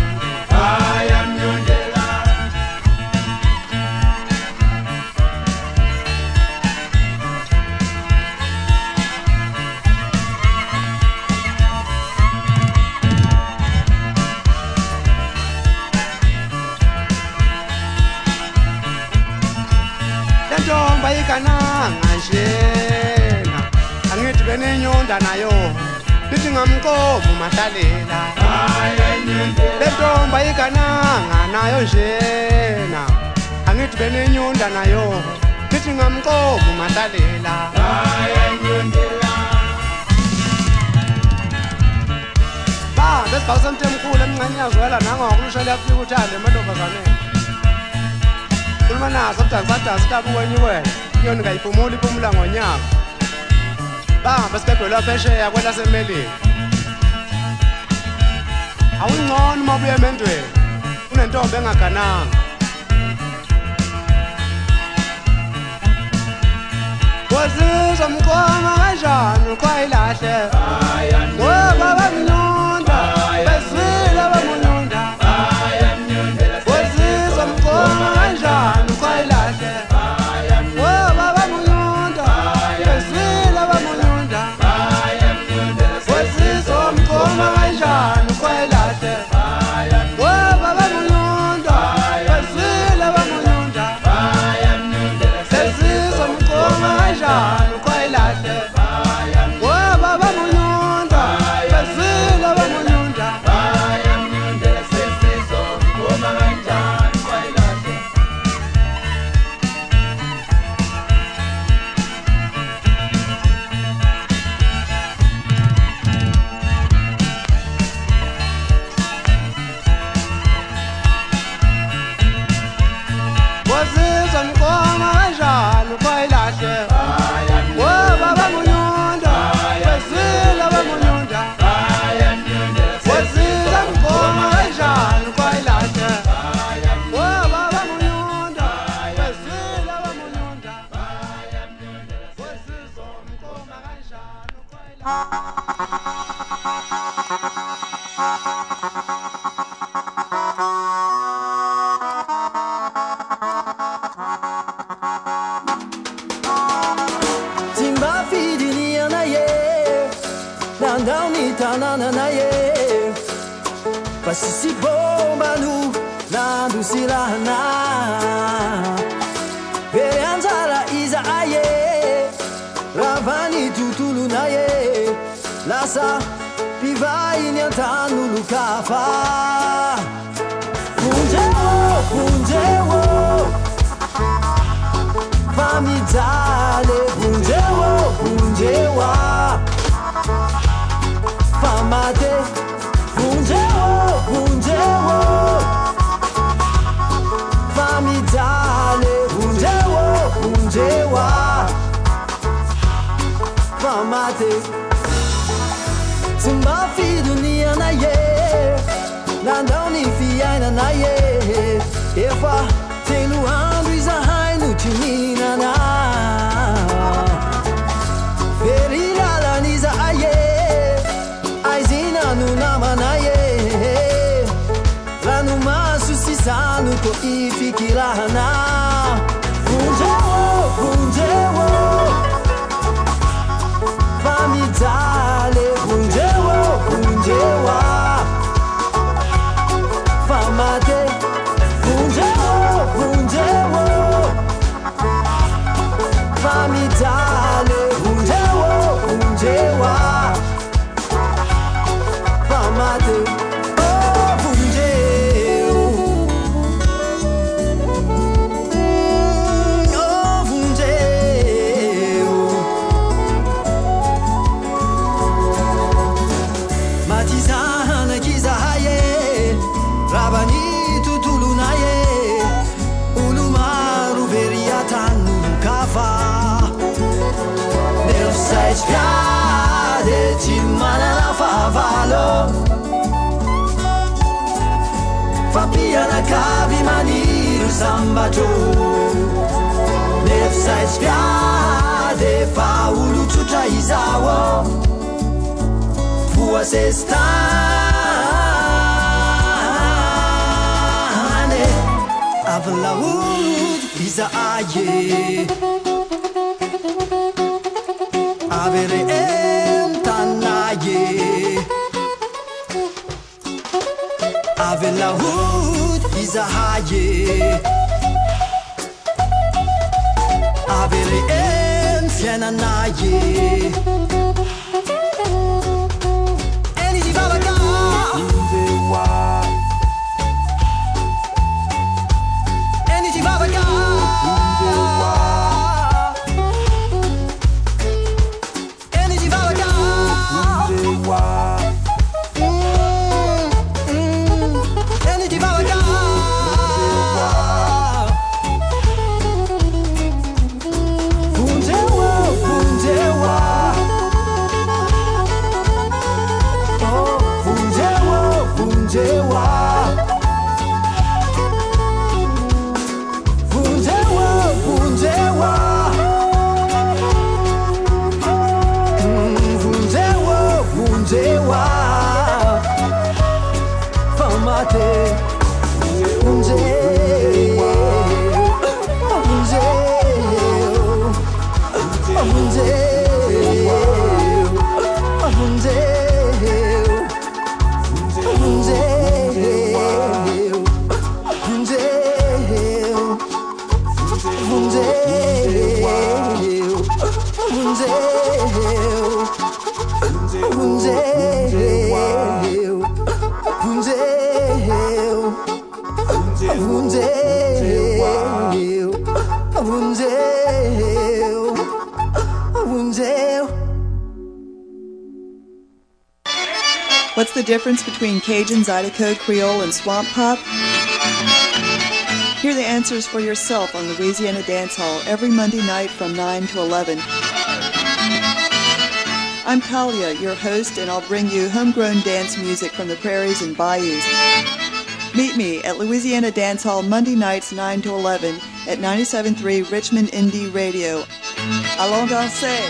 [SPEAKER 7] Ntomba ikananga njena Angithi benenyonda nayo Lithi ngamkomo mahlalela Ntomba ikananga nayo njena Angithi benenyonda nayo Lithi ngamkomo mahlalela Ba besibawusa mthemkhulu emnqanyazwela nangokulusha liyafika uthande emantombazaneni Kuluma nazo abudazadasa utabu wenye wena Yona kayiphumuli iphumula ngonyaka Bahamba sibebhelwa phesheya kwelasemelini Awungcono uma ubuya emendweni Unentombi engagananga Wazizwa mkoma kanjani kwayilahle Baba bamunyunda Bezila bamunyunda Wazizwa mkoma kanjani kwayilahle Baba bamunyunda Bezila bamunyunda Wazizwa mkoma kanjani kwayilahle Baba bamunyunda Bezila bamunyunda Wazizwa mkoma kanjani kwayilahle Baba bamunyunda Bezila bamunyunda Wazizwa mkoma kanjani kwayilahle Baba bamunyunda Bezila bamunyunda Wazizwa mkoma kanjani kwayilahle Baba bamunyunda Bezila bamunyunda Wazizwa mkoma kanjani kwayilahle
[SPEAKER 8] Timba fidini anaye Nandauni tanana naye Pasisi bomba nu Nandu silahana Verianzala iza aye Rava lasa pivai ny antan'olo-kafa vonjeo fa mijaly vonjeo fa mate vonjeo fa mijaly vonjeo fa mate tsy mba fidoniana ye nandao ny fiainana ye efa telo andro izahay no tsy mihinana very lalanizahay ye aizina no namana ye rano maso sisano to ifikirahana vonjeo fa mijaly vonjeo fa mate vonjeo fa mijaly vonjeo fa mate Spiade ci manana favalo fa piana cavi maniru sambato nefsai spiade fa uluchucha izawo fua se stane avlaud isa aye avere entanaye avela hud izahaye avere enfiananaye eni di babaga eni di babaga
[SPEAKER 9] What's the difference between Cajun, Zydeco, Creole, and Swamp Pop? Hear the answers for yourself on Louisiana Dance Hall every Monday night from 9 to 11. I'm Talia, your host, and I'll bring you homegrown dance music from the prairies and bayous. Meet me at Louisiana Dance Hall Monday nights 9 to 11 at 97.3 Richmond Indie Radio. Allons danser!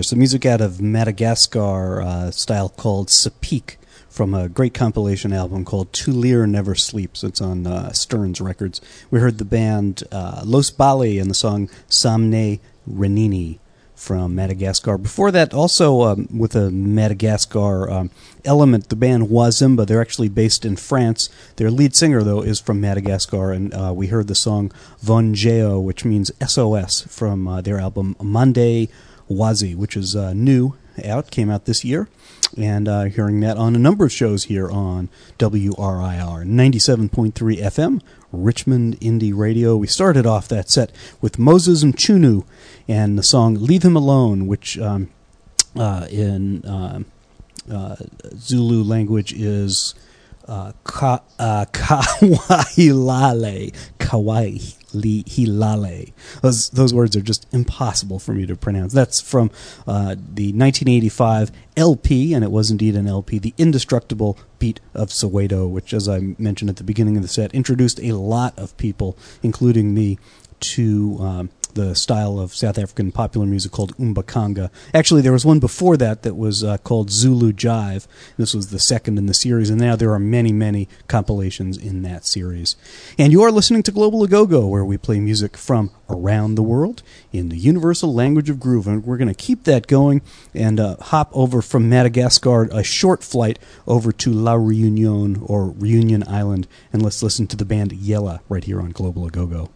[SPEAKER 3] some music out of Madagascar, style called Sapik, from a great compilation album called Tulir Never Sleeps. It's on Stearns Records. We heard the band Los Bali and the song Samne Renini from Madagascar. Before that, also with a Madagascar element, the band Wazimba. They're actually based in France. Their lead singer, though, is from Madagascar, and we heard the song Vongeo, which means SOS, from their album Mande Wazi, which is new out, came out this year. And hearing that on a number of shows here on WRIR 97.3 FM, Richmond Indie Radio. We started off that set with Moses Mchunu and the song Leave Him Alone, which in Zulu language is Kawailale. Kawaihilale. Those words are just impossible for me to pronounce. That's from the 1985 LP, and it was indeed an LP, The Indestructible Beat of Soweto, which, as I mentioned at the beginning of the set, introduced a lot of people, including me, to the style of South African popular music called Umbakanga. Actually, there was one before that was called Zulu Jive. This was the second in the series, and now there are many, many compilations in that series. And you are listening to Global Agogo, where we play music from around the world in the universal language of groove. And we're going to keep that going and hop over from Madagascar, a short flight over to La Réunion, or Reunion Island, and let's listen to the band Yella right here on Global Agogo.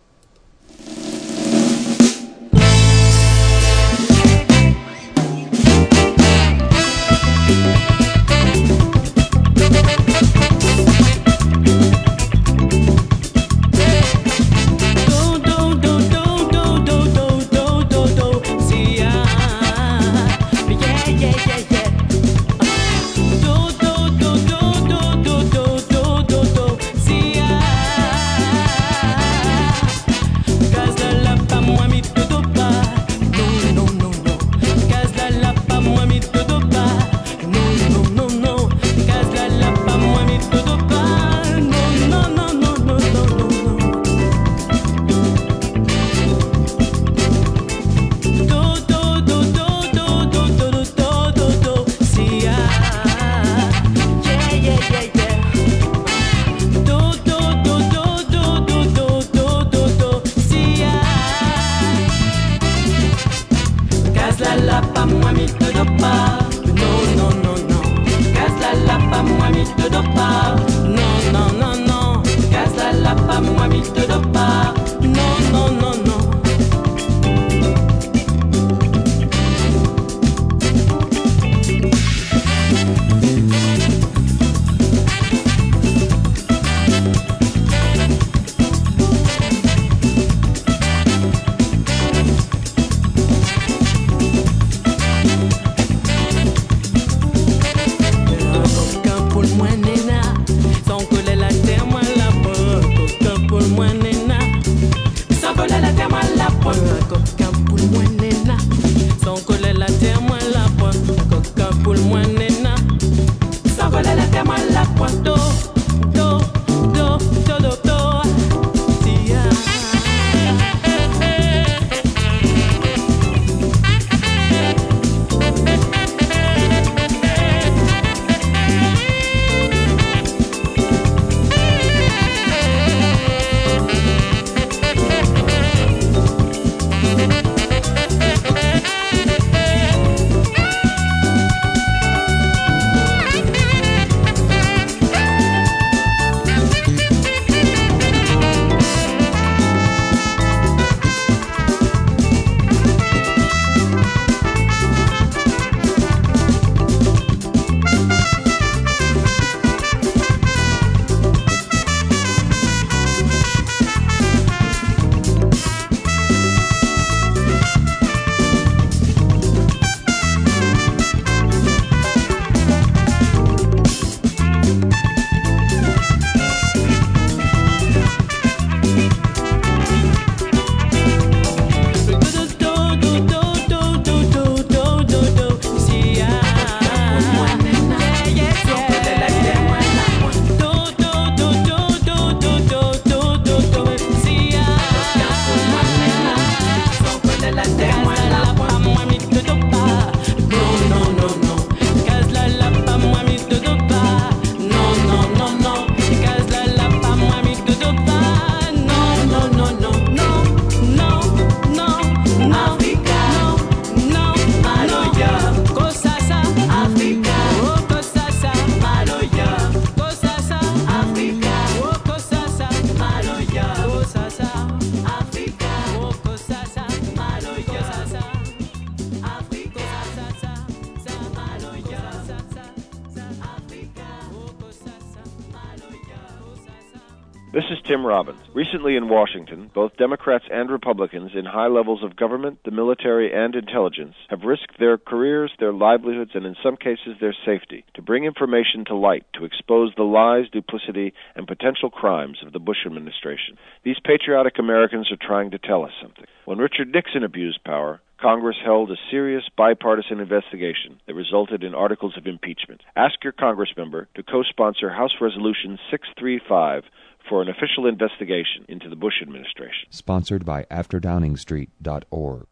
[SPEAKER 10] This is Tim Robbins. Recently in Washington, both Democrats and Republicans in high levels of government, the military, and intelligence have risked their careers, their livelihoods, and in some cases their safety to bring information to light, to expose the lies, duplicity, and potential crimes of the Bush administration. These patriotic Americans are trying to tell us something. When Richard Nixon abused power, Congress held a serious bipartisan investigation that resulted in articles of impeachment. Ask your Congressmember to co-sponsor House Resolution 635 for an official investigation into the Bush administration.
[SPEAKER 11] Sponsored by AfterDowningstreet.org.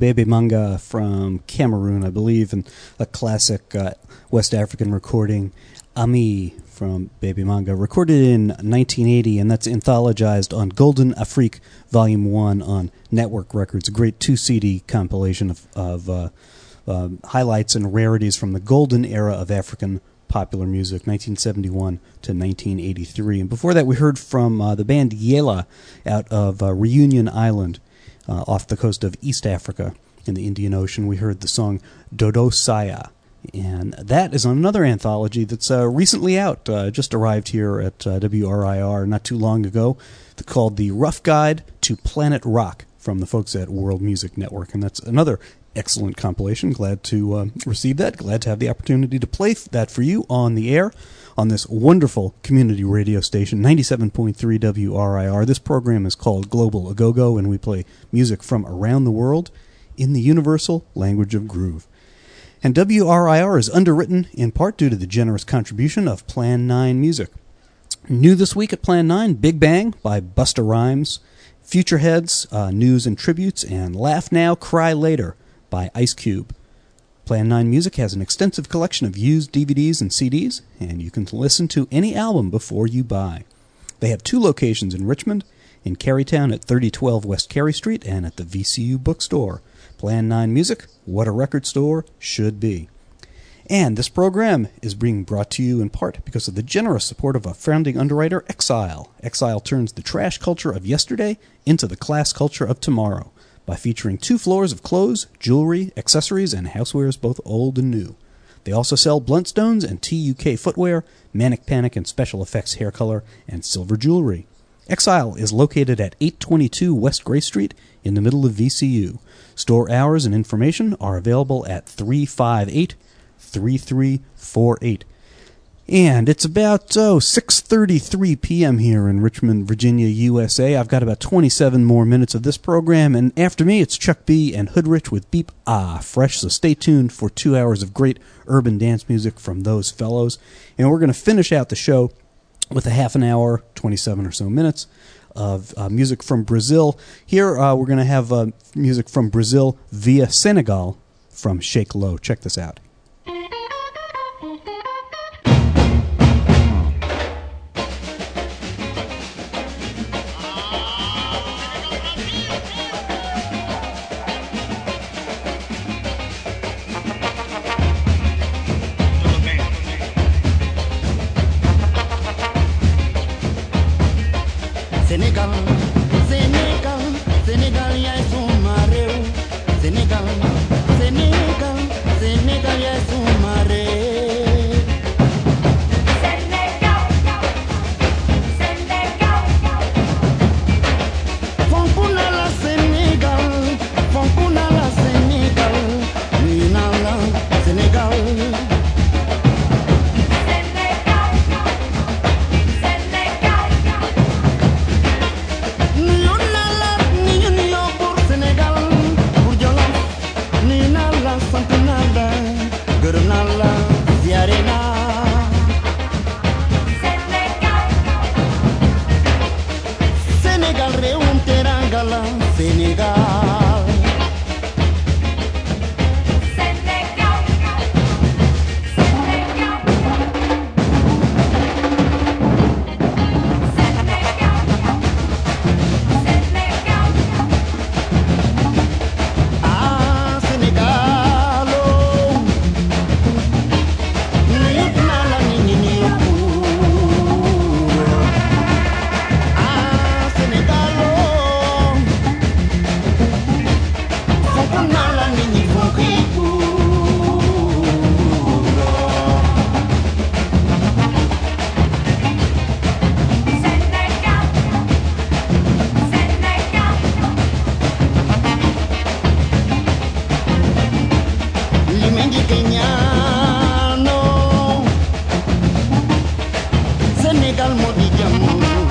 [SPEAKER 3] Bebe Manga from Cameroon, I believe, and a classic West African recording, Ami from Bebe Manga, recorded in 1980, and that's anthologized on Golden Afrique Volume 1 on Network Records, a great 2-CD compilation of highlights and rarities from the golden era of African popular music, 1971 to 1983. And before that, we heard from the band Yela out of Reunion Island off the coast of East Africa in the Indian Ocean. We heard the song Dodo Saya. And that is on another anthology that's recently out, just arrived here at WRIR not too long ago, called The Rough Guide to Planet Rock from the folks at World Music Network. And that's another excellent compilation. Glad to receive that. Glad to have the opportunity to play that for you on the air on this wonderful community radio station, 97.3 WRIR. This program is called Global A-Go-Go, and we play music from around the world in the universal language of groove. And WRIR is underwritten in part due to the generous contribution of Plan 9 Music. New this week at Plan 9, Big Bang by Busta Rhymes, Future Heads, News and Tributes, and Laugh Now, Cry Later by Ice Cube. Plan 9 Music has an extensive collection of used DVDs and CDs, and you can listen to any album before you buy. They have 2 locations in Richmond, in Carytown at 3012 West Cary Street, and at the VCU Bookstore. Plan 9 Music, what a record store should be. And this program is being brought to you in part because of the generous support of a founding underwriter, Exile. Exile turns the trash culture of yesterday into the class culture of tomorrow by featuring 2 floors of clothes, jewelry, accessories, and housewares both old and new. They also sell Bluntstones and TUK footwear, Manic Panic and special effects hair color, and silver jewelry. Exile is located at 822 West Gray Street in the middle of VCU. Store hours and information are available at 358-3348. And it's about 6:33 p.m. here in Richmond, Virginia, USA. I've got about 27 more minutes of this program, and after me it's Chuck B. and Hoodrich with Beep Ah Fresh, so stay tuned for 2 hours of great urban dance music from those fellows. And we're going to finish out the show with a half an hour, 27 or so minutes, of music from Brazil. Here we're going to have music from Brazil via Senegal from Shake Low. Check this out.
[SPEAKER 12] Senegal, Senegal, Senegal, yaay suma réew. Senegal, Senegal, Senegal, yaay suma réew. Senegal, Senegal. Fonku naa la Senegal, fonku naa la Senegal, nuyu naa la Senegal. Senegal réewum teranga la Senegal. Senegal, Senegal, Senegal, ah Senegal oh, nuyu naa la nit ñi ñu yokku. Ah Senegal oh, fonk naa la nit ñi fonk yi Senegal, Senegal. Li ma njëkk a ñaanoo Senegal moo di jàmm.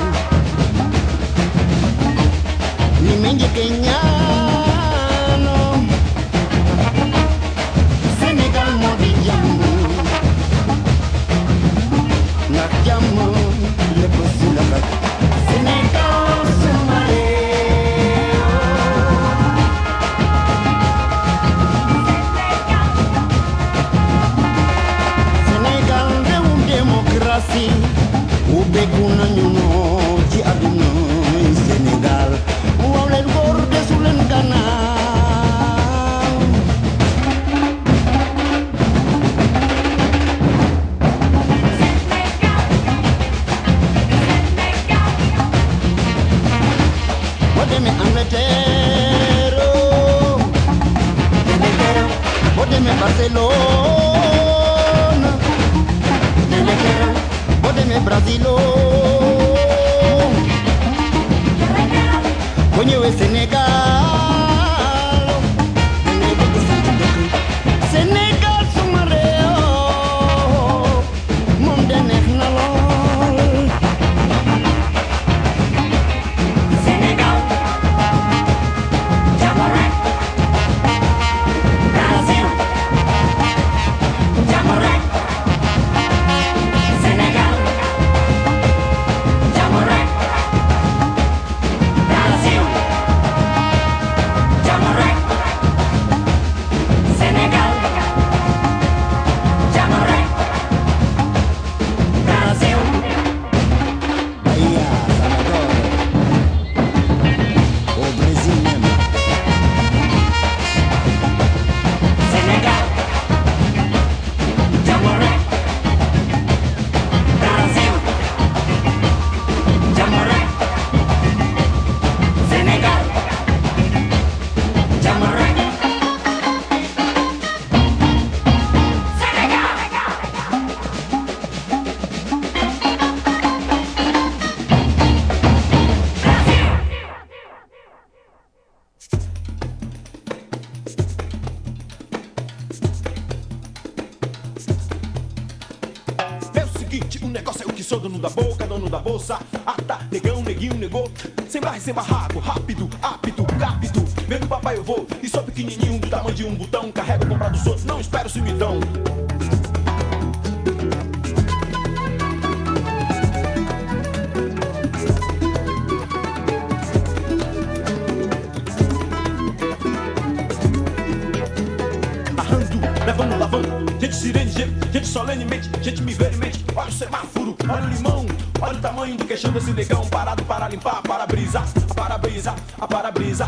[SPEAKER 12] Li ma njëkk a ñaanoo Senegal moo di jàmm. Ndax jàmm lépp si la xaj. Senegal suma réew. Bódeme Barcelona, bódeme Brasilo, Coño es Senegal, Senegal suma réew moom de neex na lool.
[SPEAKER 2] Senegal, jàmm rek. Brazil, jàmm rek. Senegal, jàmm rek. Brazil, jàmm rek. Senegal, jàmm rek. Brazil.
[SPEAKER 12] Bahia, Salvador, o Brasil mesmo.
[SPEAKER 2] Senegal, jàmm rek. Brazil, jàmm rek. Senegal, jàmm rek.
[SPEAKER 13] É o seguinte, o negócio é o que sou dono da boca, dono da bolsa. Ah tá, negão, neguinho, negou. Sem barra e sem barraco, rápido, apto, cápito. Vendo papai eu vou, e sou pequenininho do tamanho de um botão. Carrego comprar dos outros, não espero se me dão. Narrando, levando, lavando. Gente sirene, gente solenemente. Gente me ver em mente. Olha o semáforo, olha o limão. Olha o tamanho do queixão desse negão. Parado para limpar, para brisar. Para brisar, para brisar.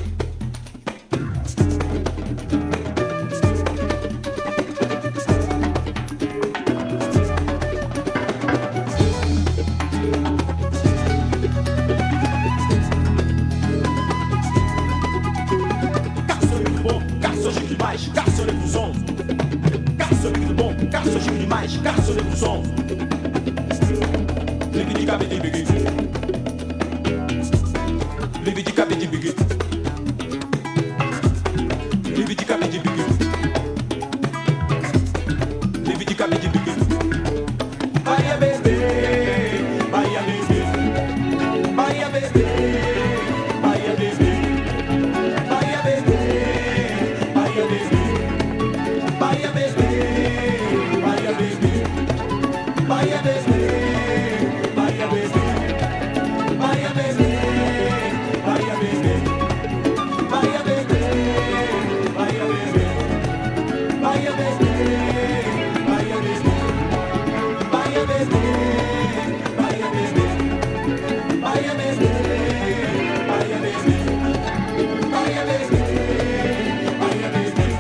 [SPEAKER 13] Caça livro bom, caça chique demais, caça livro som. Caça livro bom, caça chique demais, caça livro som. Livre de cabe de bigui. Livre de cabe de bigui. Livre de cabe de bigui. Livre de cabe de bigui. Vai a beber, vai a beber. Vai a beber, vai a beber. Vai a beber, vai a beber. Vai a beber, vai a beber. Vai a beber, vai a beber. Vai a beber, vai a beber. Vai a beber, vai a beber. Vai a beber, vai a beber. Vai a beber, vai a beber. Vai a beber, vai a beber. Vai a beber, vai a beber.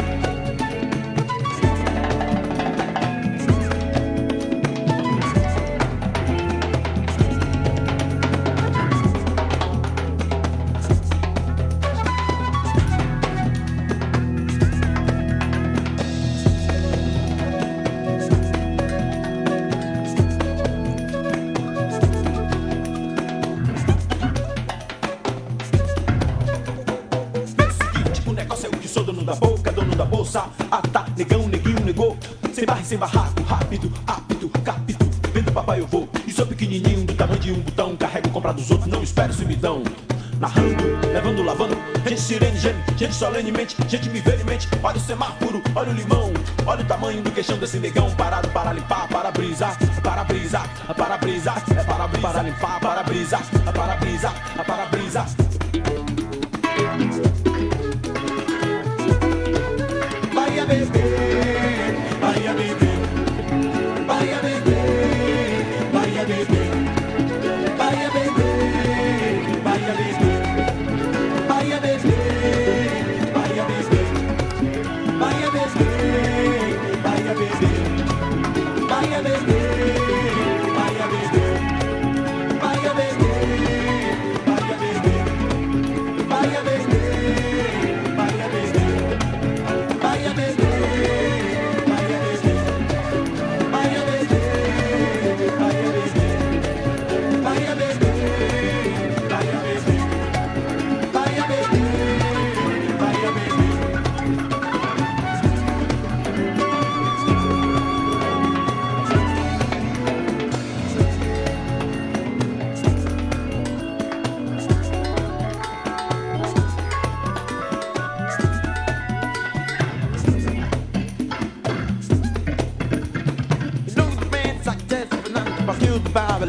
[SPEAKER 13] É o seguinte, o negócio é o que sou dono da boca, dono da bolsa. Ah tá, negão, neguinho, negou. Sem barra e sem barraco, rápido, apto, cápito. Vendo papai eu vou, e sou pequenininho do tamanho de um botão. Carrego comprar dos outros, não espero se me dão. Narrando, levando, lavando. Gente sirene, gente solenemente. Gente me ver em mente. Olha o semáforo, olha o limão. Olha o tamanho do queixão desse negão. Parado para limpar, para brisar. Para brisar, para brisar. É para limpar, para brisar. Para brisar, para brisar. Vai a beber, vai a beber. Vai a beber, vai a beber. Vai a beber, vai a beber. Vai a beber, vai a beber. Vai a beber, vai a beber. Vai a beber, vai a beber. Vai a beber, vai a beber. Vai a beber, vai a beber. Vai a beber.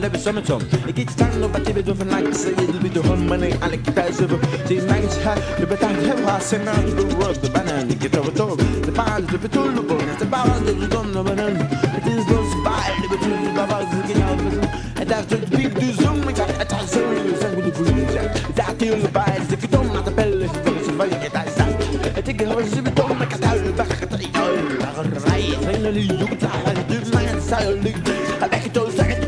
[SPEAKER 14] live summertime. It gets time over to be doing like I say, it'll be the home money, I like the guys over. These maggots high, the better have I send out the road, the banana, get over dog, the bars, the petrol, the bars, the gun, the banana. It is those by the between the bars, the out of it. And after the big do zoom, I tell you, and with the breeze. That deal the bites, if you don't have the bell, it's very get I say. I think it was a bit of like a thousand back at the right. Finally, you can try and do my silent. I like it all second.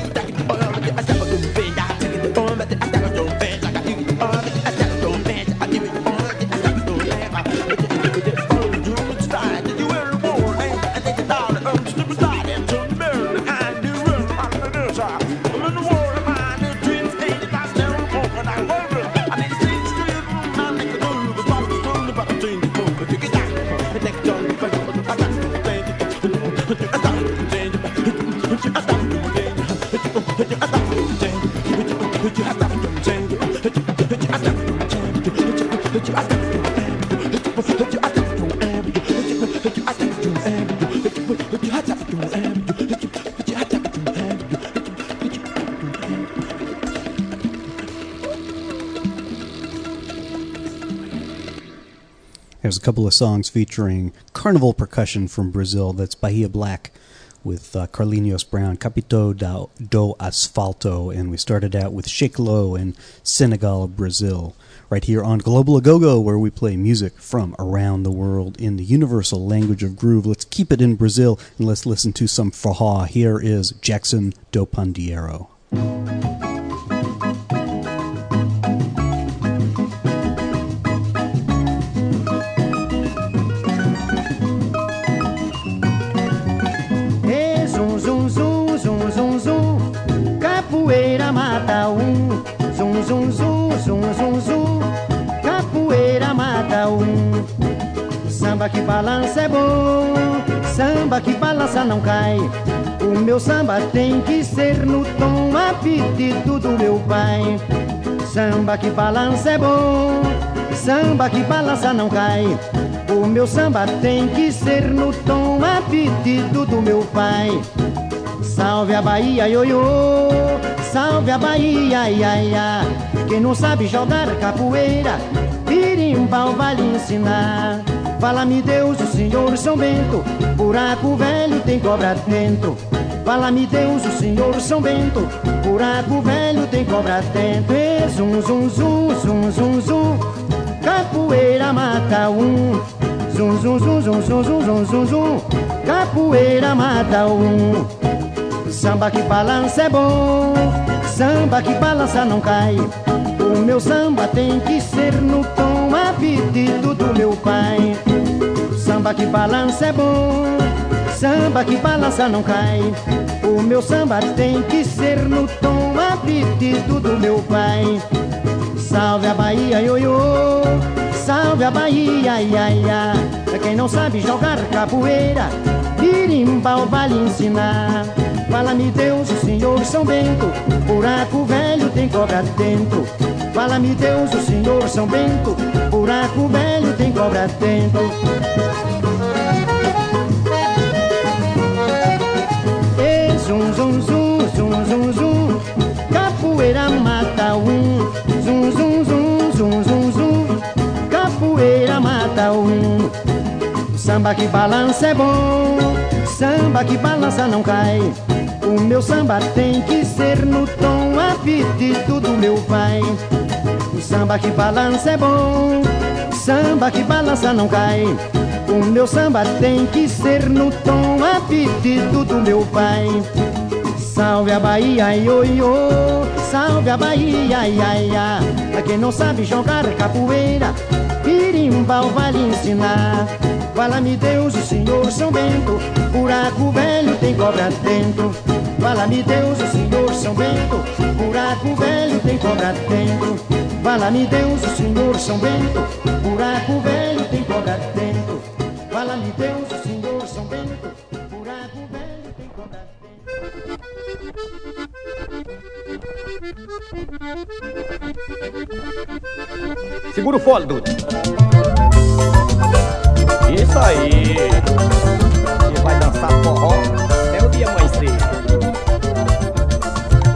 [SPEAKER 3] There's a couple of songs featuring carnival percussion from Brazil. That's Bahia Black with Carlinhos Brown, Capitão do Asfalto, and we started out with Shake Low and Senegal, Brazil, right here on Global Agogo, where we play music from around the world in the universal language of groove. Let's keep it in Brazil, and let's listen to some forró. Here is Jackson do Pandeiro.
[SPEAKER 12] Capoeira mata um, zum zum zum, zum zum zum. Capoeira mata um. Samba que balança é bom, samba que balança não cai. O meu samba tem que ser no tom a pedido do meu pai. Samba que balança é bom, samba que balança não cai. O meu samba tem que ser no tom a pedido do meu pai. Salve a Bahia, ioiô, salve a Bahia, ia, ia. Quem não sabe jogar capoeira, birimbau vai lhe ensinar. Fala-me Deus, o Senhor São Bento, buraco velho tem cobra dentro. Fala-me Deus, o Senhor São Bento, buraco velho tem cobra dentro. E zum, zum, zum, zum, zum, zum, capoeira mata um. Zum, zum, zum, zum, zum, zum, zum, zum, zum, capoeira mata um. Samba que balança é bom, samba que balança não cai. O meu samba tem que ser no tom a pedido do meu pai. Samba que balança é bom, samba que balança não cai. O meu samba tem que ser no tom a pedido do meu pai. Salve a Bahia, ioiô, salve a Bahia, ia, ia. Quem não sabe jogar capoeira, birimbau vai lhe ensinar. Fala-me Deus, o Senhor São Bento, buraco velho tem cobra dentro. Fala-me Deus, o Senhor São Bento, buraco velho tem cobra dentro. E zum, zum, zum, zum, zum, zum, capoeira mata um. Zum, zum, zum, zum, zum, zum, capoeira mata um. Samba que balança é bom, samba que balança não cai. O meu samba tem que ser no tom a pedido do meu pai. O samba que balança é bom, samba que balança não cai. O meu samba tem que ser no tom a pedido do meu pai. Salve a Bahia, ioiô, salve a Bahia, ia, ia. A quem não sabe jogar capoeira, birimbau vai lhe ensinar. Fala-me Deus, o Senhor São Bento, buraco velho tem cobra dentro. Fala-me Deus, o Senhor São Bento, buraco velho tem cobra dentro. Fala-me Deus, o Senhor São Bento, buraco velho tem cobra dentro. Fala-me Deus, o Senhor São Bento, buraco velho tem cobra
[SPEAKER 15] dentro. Segura o fole, Dudu. Isso aí. Você vai dançar forró até o dia amanhecer.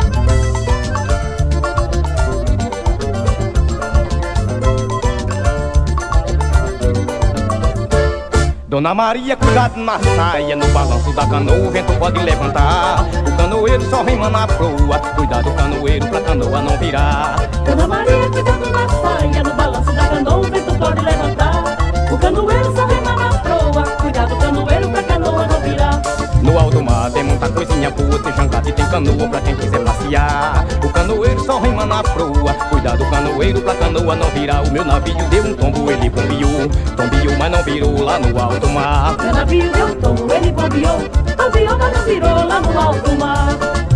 [SPEAKER 15] Dona Maria, cuidado na saia, no balanço da canoa o vento pode levantar. O canoeiro só rema na proa, cuidado canoeiro pra canoa não virar.
[SPEAKER 5] Dona Maria, cuidado na saia, no balanço da canoa o vento pode levantar. O canoeiro só rema na proa, cuidado canoeiro pra canoa não virar.
[SPEAKER 15] No alto mar tem muita coisinha boa, tem jangada e tem canoa pra quem quiser passear. O canoeiro só rema na proa, cuidado canoeiro pra canoa não virar. O meu navio deu um tombo, ele bombeou, tombeou, mas não virou lá no alto mar.
[SPEAKER 5] Meu navio deu um tombo, ele bombeou, tombeou, mas não virou lá no alto mar.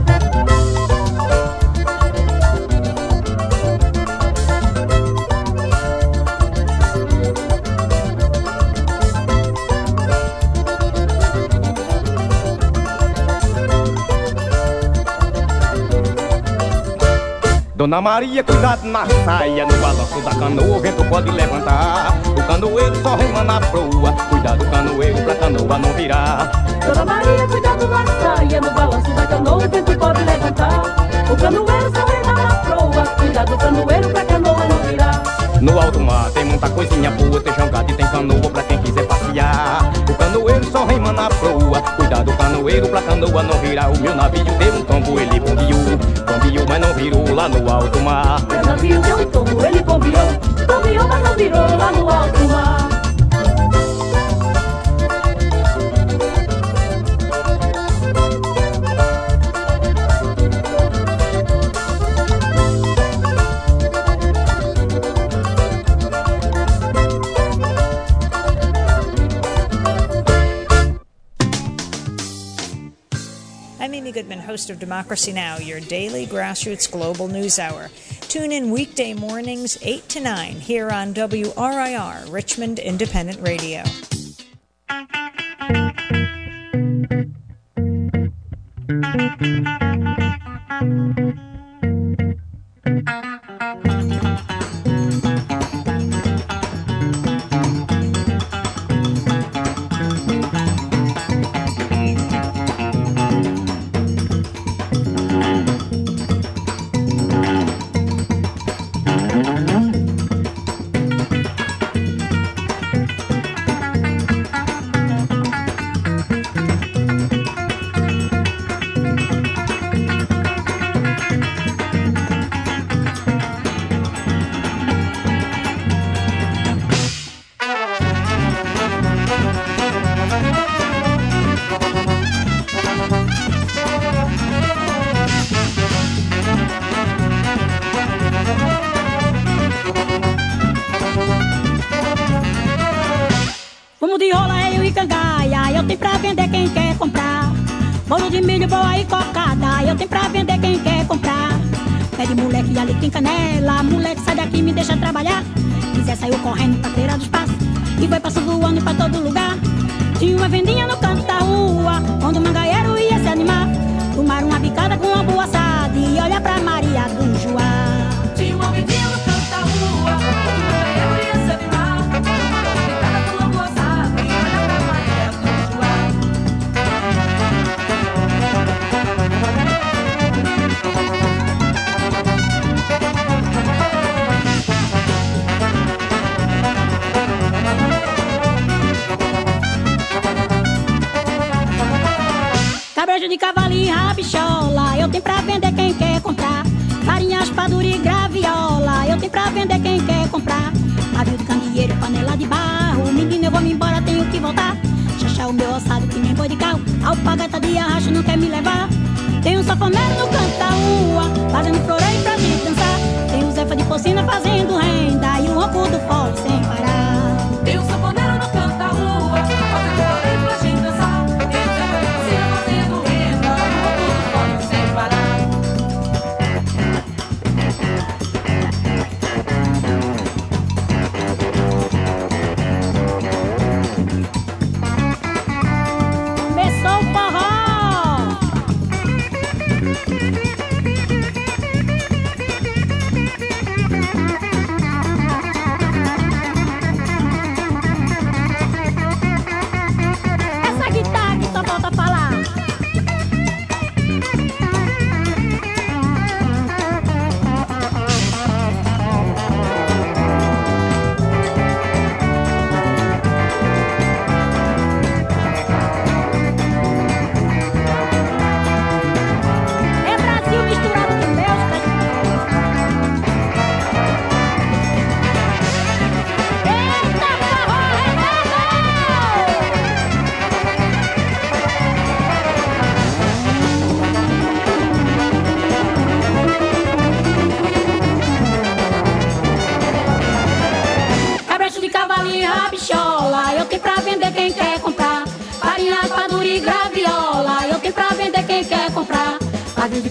[SPEAKER 15] Dona Maria, cuidado na saia, no balanço da canoa o vento pode levantar. O canoeiro só rema na proa, cuidado canoeiro pra canoa não virar.
[SPEAKER 5] Dona Maria, cuidado na saia, no balanço da canoa o vento pode levantar. O canoeiro só rema na proa, cuidado canoeiro pra canoa não virar.
[SPEAKER 15] No alto mar tem muita coisinha boa, tem jangada e tem canoa pra quem quiser passear. O canoeiro só rema na proa, cuidado canoeiro pra canoa não virar. O meu navio deu um tombo, ele bombeou, tombeou, mas não virou lá no alto mar.
[SPEAKER 5] Meu navio deu um tombo, ele bombeou, tombeou, mas não virou lá no alto mar.
[SPEAKER 16] I'm Amy Goodman, host of Democracy Now!, your daily grassroots global news hour. Tune in weekday mornings 8 to 9 here on WRIR, Richmond Independent Radio.
[SPEAKER 17] Fumo de rola, eu e cangaia, eu tenho pra vender quem quer comprar. Bolo de milho, boa e cocada, eu tenho pra vender quem quer comprar. Pé de moleque, ali tem canela, moleque sai daqui, me deixa trabalhar. Quiser saiu correndo pra feira dos passos e foi passo voando pra todo lugar. Tinha uma vendinha no canto da rua, onde o mangaeiro ia se animar. Tomaram uma picada com uma boa assada e olha pra Maria do Joá.
[SPEAKER 5] Tinha uma vendinha no canto da rua, onde o mangaeiro ia se animar. Tomaram uma picada com uma boa assada e olha pra Maria do Joá.
[SPEAKER 17] Cabrejo de cavalo e rabichola, eu tenho pra vender quem quer comprar. Farinha, espadura e graviola, eu tenho pra vender quem quer comprar. Navio de candeeiro, panela de barro, menino eu vou me embora, tenho que voltar. Chachá o meu ossado que nem boi de carro, alpagata de arracho não quer me levar. Tem um safoneiro no canto da rua, fazendo floreio pra gente dançar. Tem o Zefa de porcina fazendo renda e o ronco do fole sem parar.
[SPEAKER 5] Tem um safoneiro no canto da rua, fazendo floreio pra gente dançar. Tem o Zefa de porcina fazendo renda e o ronco do fole sem parar.
[SPEAKER 17] Começou o forró!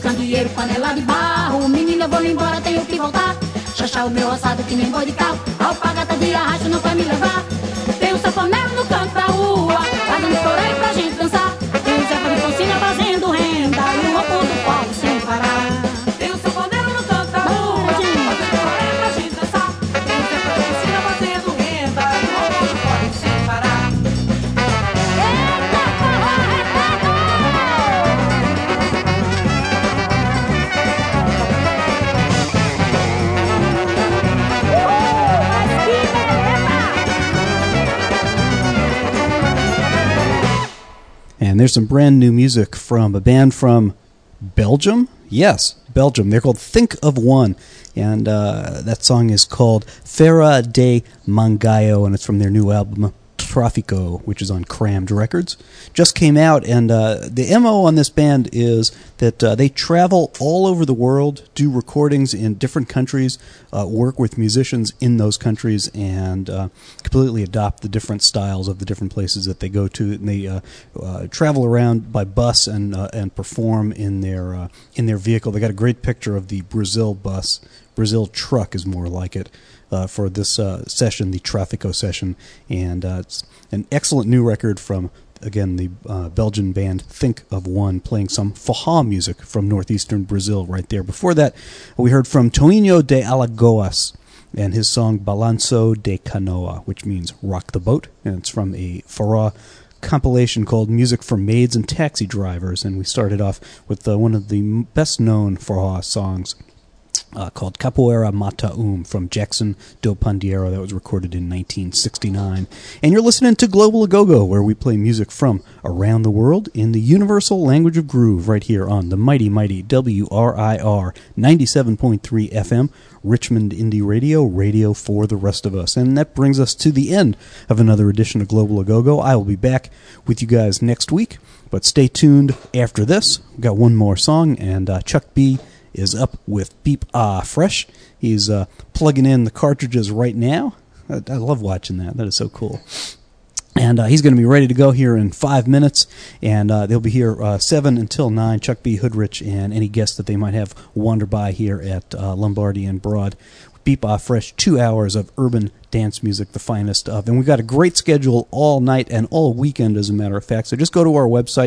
[SPEAKER 17] candeeiro, panela de barro. Menina, eu vou embora, tenho que voltar. Chachá o meu assado que nem boi de carro. Alpagata de arrasto não vai me levar. Tem um sanfoneiro no canto da rua, fazendo floreio pra gente dançar. Tem um Zé de Concina fazendo renda e o roubo do povo sem parar. Tem um sanfoneiro no canto da rua, fazendo floreio pra gente dançar. Tem um Zé de Concina fazendo renda e o roubo do povo sem parar. Eita, forró retado!
[SPEAKER 3] And there's some brand new music from a band from Belgium. Yes, Belgium. They're called Think of One. And that song is called Fera de Mangaio, and it's from their new album, Trafico, which is on Crammed Records. Just came out, and the MO on this band is that they travel all over the world, do recordings in different countries, work with musicians in those countries, and completely adopt the different styles of the different places that they go to. And they travel around by bus and perform in their vehicle. They got a great picture of the Brazil bus. Brazil truck is more like it. For this session, the Trafico session, and it's an excellent new record from, again, the Belgian band Think of One, playing some forró music from northeastern Brazil right there. Before that, we heard from Toinho de Alagoas and his song Balanço de Canoa, which means rock the boat, and it's from a forró compilation called Music for Maids and Taxi Drivers, and we started off with one of the best-known forró songs, called Capoeira Mata from Jackson do Pandeiro, that was recorded in 1969. And you're listening to Global Agogo, where we play music from around the world in the universal language of groove, right here on the mighty, mighty WRIR 97.3 FM, Richmond Indie Radio, radio for the rest of us. And that brings us to the end of another edition of Global Agogo. I will be back with you guys next week, but stay tuned after this. We've got one more song, and Chuck B is up with Beep Ah Fresh. He's plugging in the cartridges right now. I love watching that. That is so cool. And he's going to be ready to go here in 5 minutes, and they'll be here 7 until 9. Chuck B. Hoodrich and any guests that they might have wander by here at Lombardi and Broad. Beep Ah Fresh, 2 hours of urban dance music, the finest of. And we've got a great schedule all night and all weekend, as a matter of fact. So just go to our website,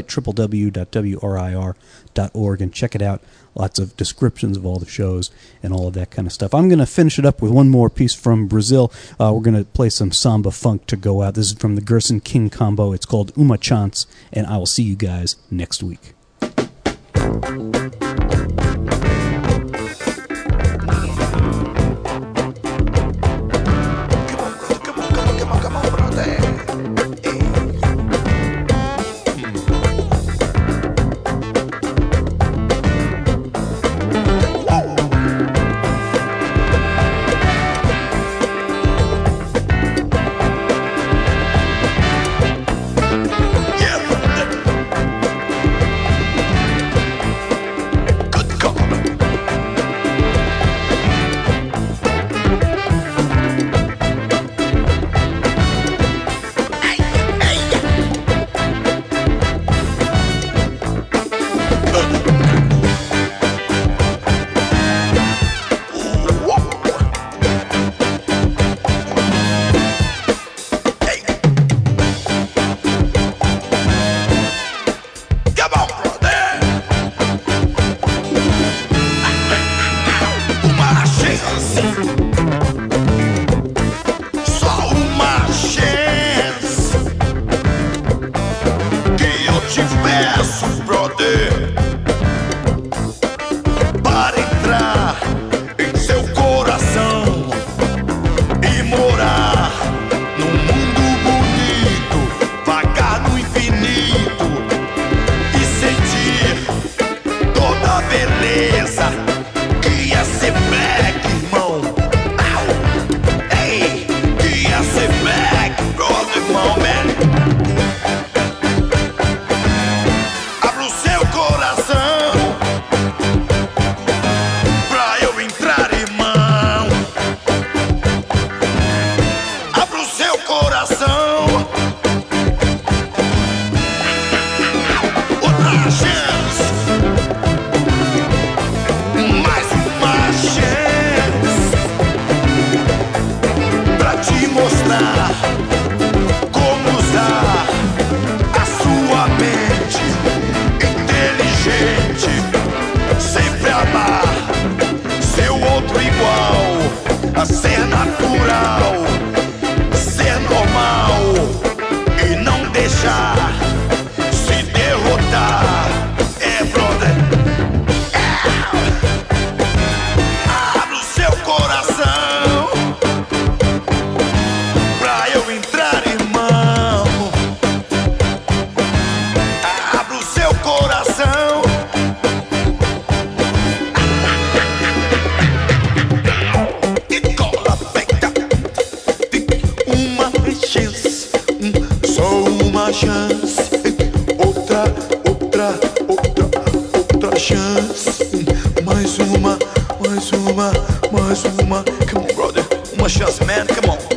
[SPEAKER 3] www.wrir.org, and check it out. Lots of descriptions of all the shows and all of that kind of stuff. I'm going to finish it up with one more piece from Brazil. We're going to play some samba funk to go out. This is from the Gerson King combo. It's called Uma Chance, and I will see you guys next week.
[SPEAKER 2] chance. Mais uma. Come on, brother. Uma chance, man. Come on.